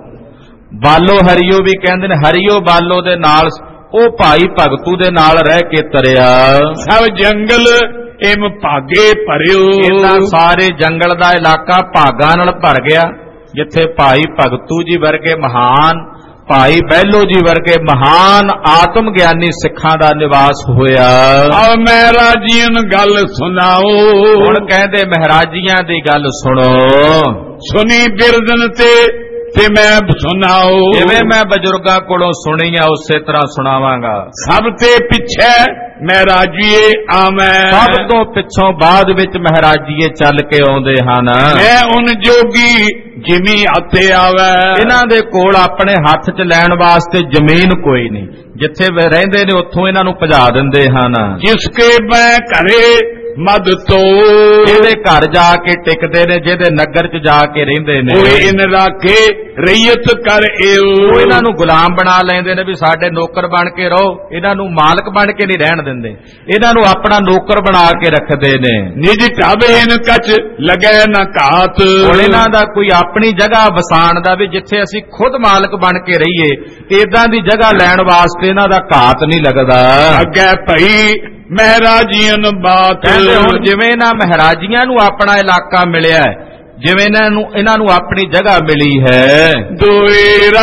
ਬਾਲੋ ਹਰੀਓ ਵੀ ਕਹਿੰਦੇ ਨੇ। ਹਰੀਓ ਬਾਲੋ ਦੇ ਨਾਲ ਉਹ ਭਾਈ ਭਗਤੂ ਦੇ ਨਾਲ ਰਹਿ ਕੇ ਤਰਿਆ। ਸਭ ਜੰਗਲ ਇਮ ਭਾਗੇ ਭਰਿਓ। ਇਹਨਾਂ ਸਾਰੇ ਜੰਗਲ ਦਾ ਇਲਾਕਾ ਭਾਗਾਂ ਨਾਲ ਭਰ ਗਿਆ, ਜਿੱਥੇ ਭਾਈ ਭਗਤੂ ਜੀ ਵਰਗੇ ਮਹਾਨ, ਭਾਈ ਬਹਿਲੋ ਜੀ ਵਰਗੇ ਮਹਾਨ ਆਤਮ ਗਿਆਨੀ ਸਿੱਖਾਂ ਦਾ ਨਿਵਾਸ ਹੋਇਆ। ਆਓ ਮਹਾਰਾਜੀਆਂ ਨੂੰ ਗੱਲ ਸੁਣਾਓ। ਹੁਣ ਕਹਿੰਦੇ ਮਹਾਰਾਜੀਆਂ ਦੀ ਗੱਲ ਸੁਣੋ। ਸੁਣੀ ਬਿਰਦਨ ਤੇ ਮੈਂ ਸੁਣਾਓ। ਜਿਵੇਂ ਮੈਂ ਬਜ਼ੁਰਗਾਂ ਕੋਲੋਂ ਸੁਣੀ ਆ ਉਸੇ ਤਰ੍ਹਾਂ ਸੁਣਾਵਾਂਗਾ। ਸਭ ਤੇ ਪਿੱਛੇ ਮਹਾਰਾਜੀਏ ਆਵੇਂ। ਸਭ ਤੋਂ ਪਿੱਛੋਂ ਬਾਅਦ ਵਿੱਚ ਮਹਾਰਾਜੀਏ ਚੱਲ ਕੇ ਆਉਂਦੇ ਹਨ। ਮੈਂ ਉਨ ਜੋਗੀ ਜਿਮੀ ਹੱਥੇ ਆਵੇ। ਇਹਨਾਂ ਦੇ ਕੋਲ ਆਪਣੇ ਹੱਥ 'ਚ ਲੈਣ ਵਾਸਤੇ ਜ਼ਮੀਨ ਕੋਈ ਨਹੀਂ, ਜਿੱਥੇ ਰਹਿੰਦੇ ਨੇ ਉੱਥੋਂ ਇਹਨਾਂ ਨੂੰ ਭਜਾ ਦਿੰਦੇ ਹਨ। ਜਿਸ ਕੇ ਮੈਂ ਘਰੇ ਮਦ ਤੋਂ, ਜਿਹਦੇ ਘਰ ਜਾ ਕੇ ਟਿਕਦੇ ਨੇ, ਜਿਹਦੇ ਨਗਰ 'ਚ ਜਾ ਕੇ ਰਹਿੰਦੇ ਨੇ, ਉਹ ਇਨ ਰਾਖੇ ਰਈਅਤ ਕਰ ਏਓ। ਉਹ ਇਹਨਾਂ ਨੂੰ ਗੁਲਾਮ ਬਣਾ ਲੈਂਦੇ ਨੇ ਵੀ ਸਾਡੇ ਨੌਕਰ ਬਣ ਕੇ ਰਹੋ। ਇਹਨਾਂ ਨੂੰ ਮਾਲਕ ਬਣ ਕੇ ਨਹੀਂ ਰਹਿਣ ਦਿੰਦੇ, ਇਹਨਾਂ ਨੂੰ ਆਪਣਾ ਨੌਕਰ ਬਣਾ ਕੇ ਰੱਖਦੇ ਨੇ। ਨਿਜ ਢਾਬੇ ਇਨ ਕੱਚ ਲਗੈ ਨਾ ਘਾਤ। ਹੁਣ ਇਹਨਾਂ ਦਾ ਕੋਈ ਆਪਣੀ ਜਗ੍ਹਾ ਵਸਾਣ ਦਾ ਵੀ, ਜਿੱਥੇ ਅਸੀਂ ਖੁਦ ਮਾਲਕ ਬਣ ਕੇ ਰਹੀਏ, ਏਦਾਂ ਦੀ ਜਗ੍ਹਾ ਲੈਣ ਵਾਸਤੇ ਇਹਨਾਂ ਦਾ ਘਾਤ ਨਹੀਂ ਲੱਗਦਾ। ਅੱਗੇ ਭਈ ਮਹਾਰਾਜੀਆਂ ਬਾਤ। ਕਹਿੰਦੇ ਹੁਣ ਜਿਵੇਂ ਇਹਨਾਂ ਮਹਾਰਾਜੀਆਂ ਨੂੰ ਆਪਣਾ ਇਲਾਕਾ ਮਿਲਿਆ, ਜਿਵੇਂ ਇਹਨਾਂ ਨੂੰ ਆਪਣੀ ਜਗ੍ਹਾ ਮਿਲੀ ਹੈ। ਦੋਏਰਾ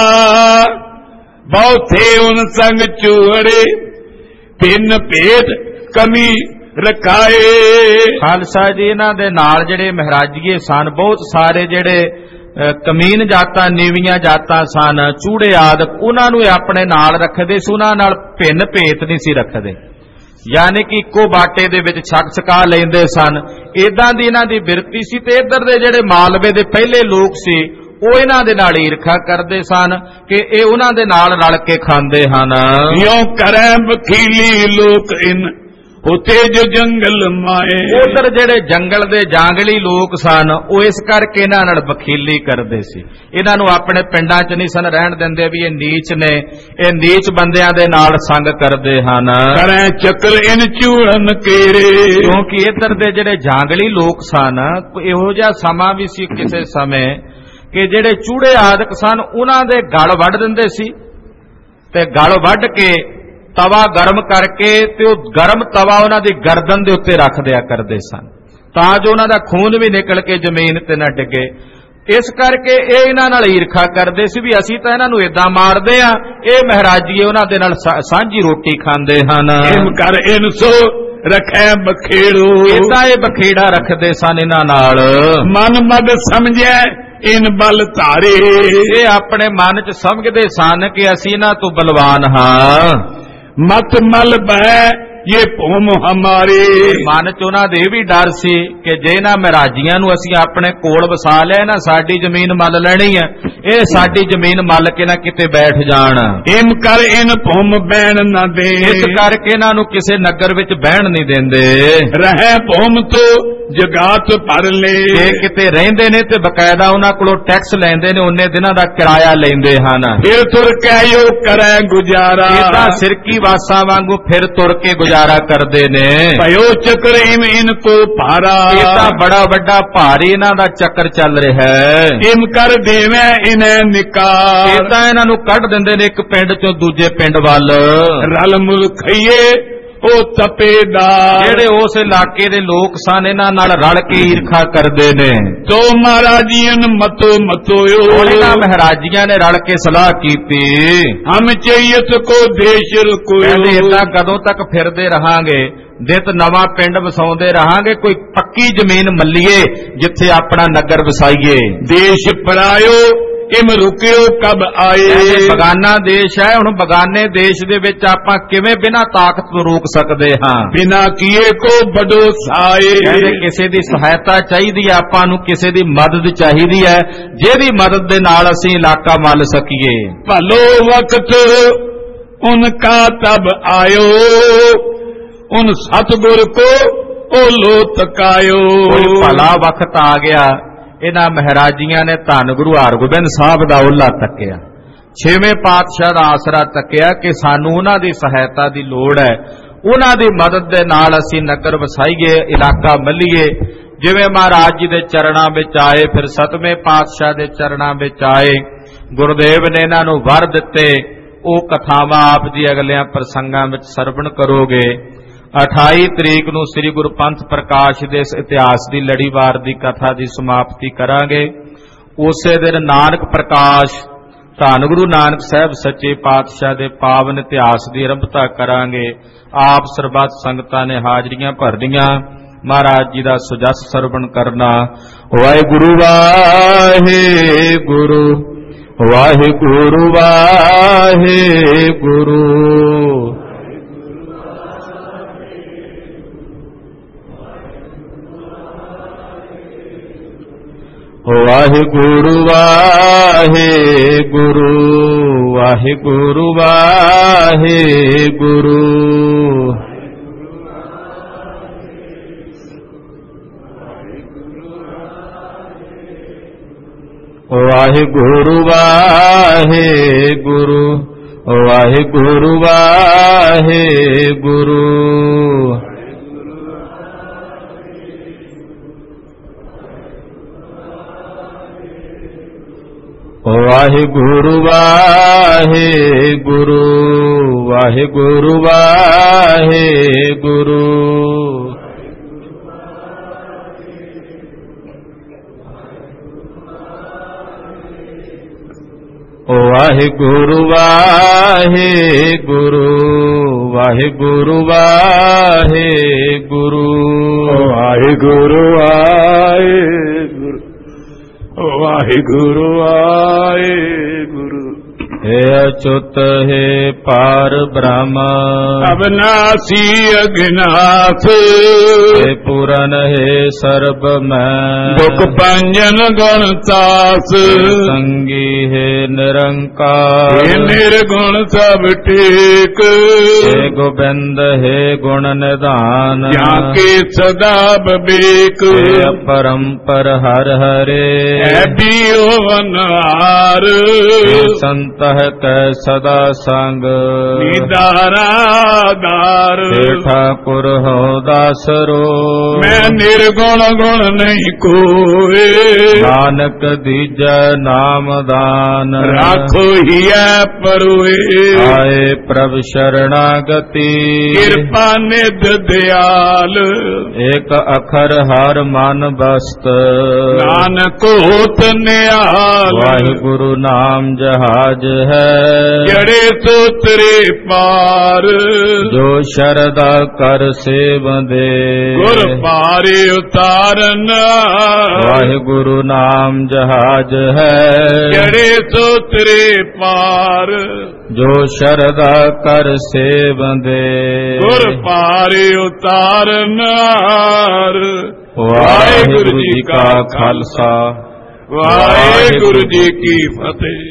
ਬਹੁਤੇ ਉਨ ਸੰਗ ਚੂੜੇ, ਪਿੰਨ ਭੇਦ ਕਮੀ ਰਖਾਏ। ਖਾਲਸਾ ਜੀ ਇਹਨਾਂ ਦੇ ਨਾਲ ਜਿਹੜੇ ਮਹਾਰਾਜੀਏ ਸਨ, ਬਹੁਤ ਸਾਰੇ ਜਿਹੜੇ ਕਮੀਨ ਜਾਤਾਂ, ਨੀਵੀਆਂ ਜਾਤਾਂ ਸਨ, ਚੂੜੇ ਆਦਿਕ, ਉਹਨਾਂ ਨੂੰ ਆਪਣੇ ਨਾਲ ਰੱਖਦੇ ਸੀ। ਉਹਨਾਂ ਨਾਲ ਭਿੰਨ ਭੇਤ ਨਹੀਂ ਸੀ ਰੱਖਦੇ, ਯਾਨੀ ਕਿ ਇੱਕੋ ਬਾਟੇ ਦੇ ਵਿੱਚ ਛਕ ਛਕਾ ਲੈਂਦੇ ਸਨ। ਏਦਾਂ ਦੀ ਇਹਨਾਂ ਦੀ ਬਿਰਤੀ ਸੀ। ਤੇ ਇੱਧਰ ਦੇ ਜਿਹੜੇ ਮਾਲਵੇ ਦੇ ਪਹਿਲੇ ਲੋਕ ਸੀ, ਉਹ ਇਹਨਾਂ ਦੇ ਨਾਲ ਈਰਖਾ ਕਰਦੇ ਸਨ ਕਿ ਇਹ ਉਹਨਾਂ ਦੇ ਨਾਲ ਰਲ ਕੇ ਖਾਂਦੇ ਹਨ। ਯੋ ਕਰੈ ਬਖੀਲੀ ਲੋਕ ਇਨ ਉਤੇ ਜੋ ਜੰਗਲ ਮਾਏ। ਉਧਰ ਜਿਹੜੇ ਜੰਗਲ ਦੇ ਜਾਂਗਲੀ ਲੋਕ ਸਨ, ਉਹ ਇਸ ਕਰਕੇ ਇਹਨਾਂ ਨਾਲ ਬਖੀਲੀ ਕਰਦੇ ਸੀ। ਇਹਨਾਂ ਨੂੰ ਆਪਣੇ ਪਿੰਡਾਂ 'ਚ ਨਹੀਂ ਸਨ ਰਹਿਣ ਦਿੰਦੇ ਵੀ ਇਹ ਨੀਚ ਨੇ, ਇਹ ਨੀਚ ਬੰਦਿਆਂ ਦੇ ਨਾਲ ਸੰਗ ਕਰਦੇ ਹਨ। ਕਰੈ ਚੱਕਰ ਇਨ ਚੂੜਨ ਕੇਰੇ। ਕਿਉਂਕਿ ਇੱਧਰ ਦੇ ਜਿਹੜੇ ਜਾਂਗਲੀ ਲੋਕ ਸਨ, ਇਹੋ ਜਿਹਾ ਸਮਾਂ ਵੀ ਸੀ ਕਿਸੇ ਸਮੇਂ ਕਿ ਜਿਹੜੇ ਚੂੜੇ ਆਦਿਕ ਸਨ, ਉਹਨਾਂ ਦੇ ਗਲ ਵੱਢ ਦਿੰਦੇ ਸੀ ਤੇ ਗਲ ਵੱਢ ਕੇ ਤਵਾ ਗਰਮ ਕਰਕੇ ਤੇ ਉਹ ਗਰਮ ਤਵਾ ਉਹਨਾਂ ਦੀ ਗਰਦਨ ਦੇ ਉੱਤੇ ਰੱਖ ਦਿਆ ਕਰਦੇ ਸਨ, ਤਾਂ ਜੋ ਉਹਨਾਂ ਦਾ ਖੂਨ ਵੀ ਨਿਕਲ ਕੇ ਜ਼ਮੀਨ ਤੇ ਨਾ ਡਿੱਗੇ। ਇਸ ਕਰਕੇ ਇਹ ਇਹਨਾਂ ਨਾਲ ਈਰਖਾ ਕਰਦੇ ਸੀ ਵੀ ਅਸੀਂ ਤਾਂ ਇਹਨਾਂ ਨੂੰ ਏਦਾਂ ਮਾਰਦੇ ਆ, ਇਹ ਮਹਾਰਾਜੀਏ ਉਹਨਾਂ ਦੇ ਨਾਲ ਸਾਂਝੀ ਰੋਟੀ ਖਾਂਦੇ ਹਨ। ਇਮ ਕਰ ਇਨਸੋ ਰਖੈ ਬਖੇੜੋ। ਏਦਾਂ ਇਹ ਬਖੇੜਾ ਰੱਖਦੇ ਸਨ ਇਹਨਾਂ ਨਾਲ। ਮਨ ਮਦ ਸਮਝੈ ਇਨ ਬਲ ਧਾਰੇ। ਇਹ ਆਪਣੇ ਮਨ 'ਚ ਸਮਝਦੇ ਸਨ ਕਿ ਅਸੀਂ ਇਹਨਾਂ ਤੋਂ ਬਲਵਾਨ ਹਾਂ। ਮਤ ਮਲ ਬਹਿ ये भूम हमारी। ਮਨ ਚ ਉਹਨਾਂ ਦੇ ਇਹ ਵੀ ਡਰ ਸੀ ਕਿ ਜੇ ਇਹਨਾਂ ਮਹਾਰਾਜੀਆਂ ਨੂੰ ਅਸੀਂ ਆਪਣੇ ਕੋਲ ਵਸਾ ਲਿਆ, ਨਾ ਸਾਡੀ ਜ਼ਮੀਨ ਮੱਲ ਲੈਣੀ ਹੈ, ਇਹ ਸਾਡੀ ਜ਼ਮੀਨ ਮੱਲ ਕੇ ਨਾ ਕਿਤੇ ਬੈਠ ਜਾਣ। इम कर इन भूम बैण न दे, ਇਸ ਕਰਕੇ ਇਹਨਾਂ ਨੂੰ ਕਿਸੇ ਨਗਰ ਵਿੱਚ ਬਹਿਣ ਨਹੀਂ ਦਿੰਦੇ। रहे भूम तो जगात भर ले, ਜੇ ਕਿਤੇ ਰਹਿੰਦੇ ਨੇ ਤੇ ਬਕਾਇਦਾ ਉਹਨਾਂ ਕੋਲੋਂ ਟੈਕਸ ਲੈਂਦੇ ਨੇ, ਉਹਨੇ ਦਿਨਾਂ ਦਾ ਕਿਰਾਇਆ ਲੈਂਦੇ ਹਨ। फिर तुर के यो करे गुजारा, ਇਦਾਂ ਸਿਰਕੀ ਵਾਸਾਂ ਵਾਂਗੂ ਫਿਰ ਤੁਰ ਕੇ ਗੁਜ਼ਾਰਾ ਕਰਦੇ ਨੇ। भयो चक्र इम इनको भारा, ਇਹ ਤਾਂ ਬੜਾ ਵੱਡਾ ਭਾਰੀ ਇਹਨਾਂ ਦਾ ਚੱਕਰ ਚੱਲ ਰਿਹਾ ਹੈ। इम कर देवे इन्हें निकाल, ਇਹ ਤਾਂ ਇਹਨਾਂ ਨੂੰ ਕੱਢ ਦਿੰਦੇ ਨੇ ਇੱਕ ਪਿੰਡ ਚੋਂ ਦੂਜੇ ਪਿੰਡ ਵੱਲ। रल मुल खइए ओ तपेदार, ਜਿਹੜੇ ਉਸ ਇਲਾਕੇ ਦੇ ਲੋਕ ਸਨ ਇਹਨਾਂ ਨਾਲ ਰਲ ਕੇ ਈਰਖਾ ਕਰਦੇ ਨੇ। तो महाराजियन मतो मतोयो, ਹੁਣ ਇਹਨਾਂ ਮਹਾਰਾਜੀਆਂ ਨੇ ਰਲ ਕੇ ਸਲਾਹ ਕੀਤੀ, हम चाहिए को देश ਕਹਿੰਦੇ रुको, ਏਦਾਂ ਕਦੋਂ ਤੱਕ ਫਿਰਦੇ ਰਹਾਂਗੇ, ਜਿੱਤ ਨਵਾਂ ਪਿੰਡ ਵਸਾਉਂਦੇ ਰਹਾਂਗੇ, ਕੋਈ ਪੱਕੀ ਜ਼ਮੀਨ ਮੱਲੀਏ ਜਿੱਥੇ ਆਪਣਾ ਨਗਰ ਵਸਾਈਏ। देश परायो इम रुकियो कब ਇਹ आए, ਬਗਾਨਾ ਦੇਸ਼ ਹੈ, ਹੁਣ ਬਗਾਨੇ ਦੇਸ਼ ਦੇ ਵਿੱਚ ਆਪਾਂ ਕਿਵੇਂ ਬਿਨਾਂ ਤਾਕਤ ਤੋਂ ਰੋਕ ਸਕਦੇ ਹਾਂ। बिना किए को बड़ो साए, ਕਹਿੰਦੇ ਕਿਸੇ ਦੀ ਸਹਾਇਤਾ ਚਾਹੀਦੀ ਹੈ, ਆਪਾਂ ਨੂੰ ਕਿਸੇ ਦੀ ਮਦਦ ਚਾਹੀਦੀ ਹੈ, ਜਿਹਦੀ ਮਦਦ ਦੇ ਨਾਲ ਅਸੀਂ ਇਲਾਕਾ ਮੱਲ ਸਕੀਏ। भलो वक्त उनका तब आयो, उन सतगुर को ओ लो तकायो, ਕੋਈ ਭਲਾ ਵਕਤ ਆ ਗਿਆ, ਇਹਨਾਂ ਮਹਾਰਾਜੀਆਂ ਨੇ ਧੰਨ ਗੁਰੂ ਹਰਗੋਬਿੰਦ ਸਾਹਿਬ ਦਾ ਓਹਲਾ ਤੱਕਿਆ, ਛੇਵੇਂ ਪਾਤਸ਼ਾਹ ਦਾ ਆਸਰਾ ਤੱਕਿਆ ਕਿ ਸਾਨੂੰ ਉਹਨਾਂ ਦੀ ਸਹਾਇਤਾ ਦੀ ਲੋੜ ਹੈ, ਉਹਨਾਂ ਦੀ ਮਦਦ ਦੇ ਨਾਲ ਅਸੀਂ ਨਗਰ ਵਸਾਈਏ, ਇਲਾਕਾ ਮੱਲੀਏ। ਜਿਵੇਂ ਮਹਾਰਾਜ ਜੀ ਦੇ ਚਰਨਾਂ ਵਿੱਚ ਆਏ, ਫਿਰ ਸਤਵੇਂ ਪਾਤਸ਼ਾਹ ਦੇ ਚਰਨਾਂ ਵਿੱਚ ਆਏ, ਗੁਰਦੇਵ ਨੇ ਇਹਨਾਂ ਨੂੰ ਵਰ ਦਿੱਤੇ। ਉਹ ਕਥਾਵਾਂ ਆਪ ਜੀ ਅਗਲਿਆਂ ਪ੍ਰਸੰਗਾਂ ਵਿੱਚ ਸਰਵਣ ਕਰੋਗੇ। 28 ਤਰੀਕ ਨੂੰ ਸ੍ਰੀ ਗੁਰੂ ਪੰਥ ਪ੍ਰਕਾਸ਼ ਦੇ ਇਸ ਇਤਿਹਾਸ ਦੀ ਲੜੀਵਾਰ ਦੀ ਕਥਾ ਦੀ ਸਮਾਪਤੀ ਕਰਾਂਗੇ। ਉਸੇ ਦਿਨ ਨਾਨਕ ਪ੍ਰਕਾਸ਼ ਧੰਨ ਗੁਰੂ ਨਾਨਕ ਸਾਹਿਬ ਸੱਚੇ ਪਾਤਸ਼ਾਹ ਦੇ ਪਾਵਨ ਇਤਿਹਾਸ ਦੀ ਆਰੰਭਤਾ ਕਰਾਂਗੇ। ਆਪ ਸਰਬੱਤ ਸੰਗਤਾਂ ਨੇ ਹਾਜ਼ਰੀਆਂ ਭਰਨੀਆਂ, ਮਹਾਰਾਜ ਜੀ ਦਾ ਸੁਜਸ ਸਰਵਣ ਕਰਨਾ। ਵਾਹਿਗੁਰੂ ਵਾਹਿਗੁਰੂ ਵਾਹਿਗੁਰੂ ਵਾਹਿਗੁਰੂ। ਵਾਹਿਗੁਰੂ ਵਾਹਿਗੁਰੂ ਵਾਹਿਗੁਰੂ ਵਾਹਿਗੁਰੂ। ਵਾਹਿਗੁਰੂ ਵਾਹਿਗੁਰੂ ਵਾਹਿਗੁਰੂ ਵਾਹਿਗੁਰੂ। ਵਾਹਿਗੁਰੂ ਵਾਹਿਗੁਰੂ ਵਾਹਿਗੁਰੂ ਵਾਹਿਗੁਰੂ। ਵਾਹਿਗੁਰੂ ਵਾਹਿਗੁਰੂ ਵਾਹਿਗੁਰੂ ਵਾਹਿਗੁਰੂ। वाहिगुरु वाहिगुरु वाहिगुरु वाहिगुरु। हे अच्युत हे पार ब्रह्म अविनाशी अघिनाश, हे पूरन हे सर्व मैं दुख पंजन गणतास, संगी हे निरंकार हे निर्गुण सब टेक, हे गोविंद हे गुण निधान जाके सदा विवेक, हे अपरंपर हर हरे दियो वनहार, संत कै सदा संग निदारादार, हे ठाकुर हो दासरो मैं निर्गुण गुण नहीं कोए, नानक दीजै नाम दान राखो ही परोए, आए प्रभ शरणागति कृपा निध दयाल, एक अखर हर मन बस्त नानक होत निहाल, वाहिगुरु नाम जहाज ਹੈ। ਜਿਹੜੇ ਸੋ ਤੇਰੇ ਪਾਰ ਜੋ ਸ਼ਰਧਾ ਕਰ ਸੇਵੰਦੇ, ਗੁਰ ਪਾਰੇ ਉਤਾਰਨ ਵਾਹਿਗੁਰੂ ਨਾਮ ਜਹਾਜ ਹੈ। ਜਿਹੜੇ ਸੋ ਤੇਰੇ ਪਾਰ ਜੋ ਸ਼ਰਧਾ ਕਰ ਸੇਵੰਦੇ, ਗੁਰ ਪਾਰੇ ਉਤਾਰਨ। ਵਾਹਿਗੁਰੂ ਜੀ ਕਾ ਖਾਲਸਾ, ਵਾਹਿਗੁਰੂ ਜੀ ਕੀ ਫਤਿਹ।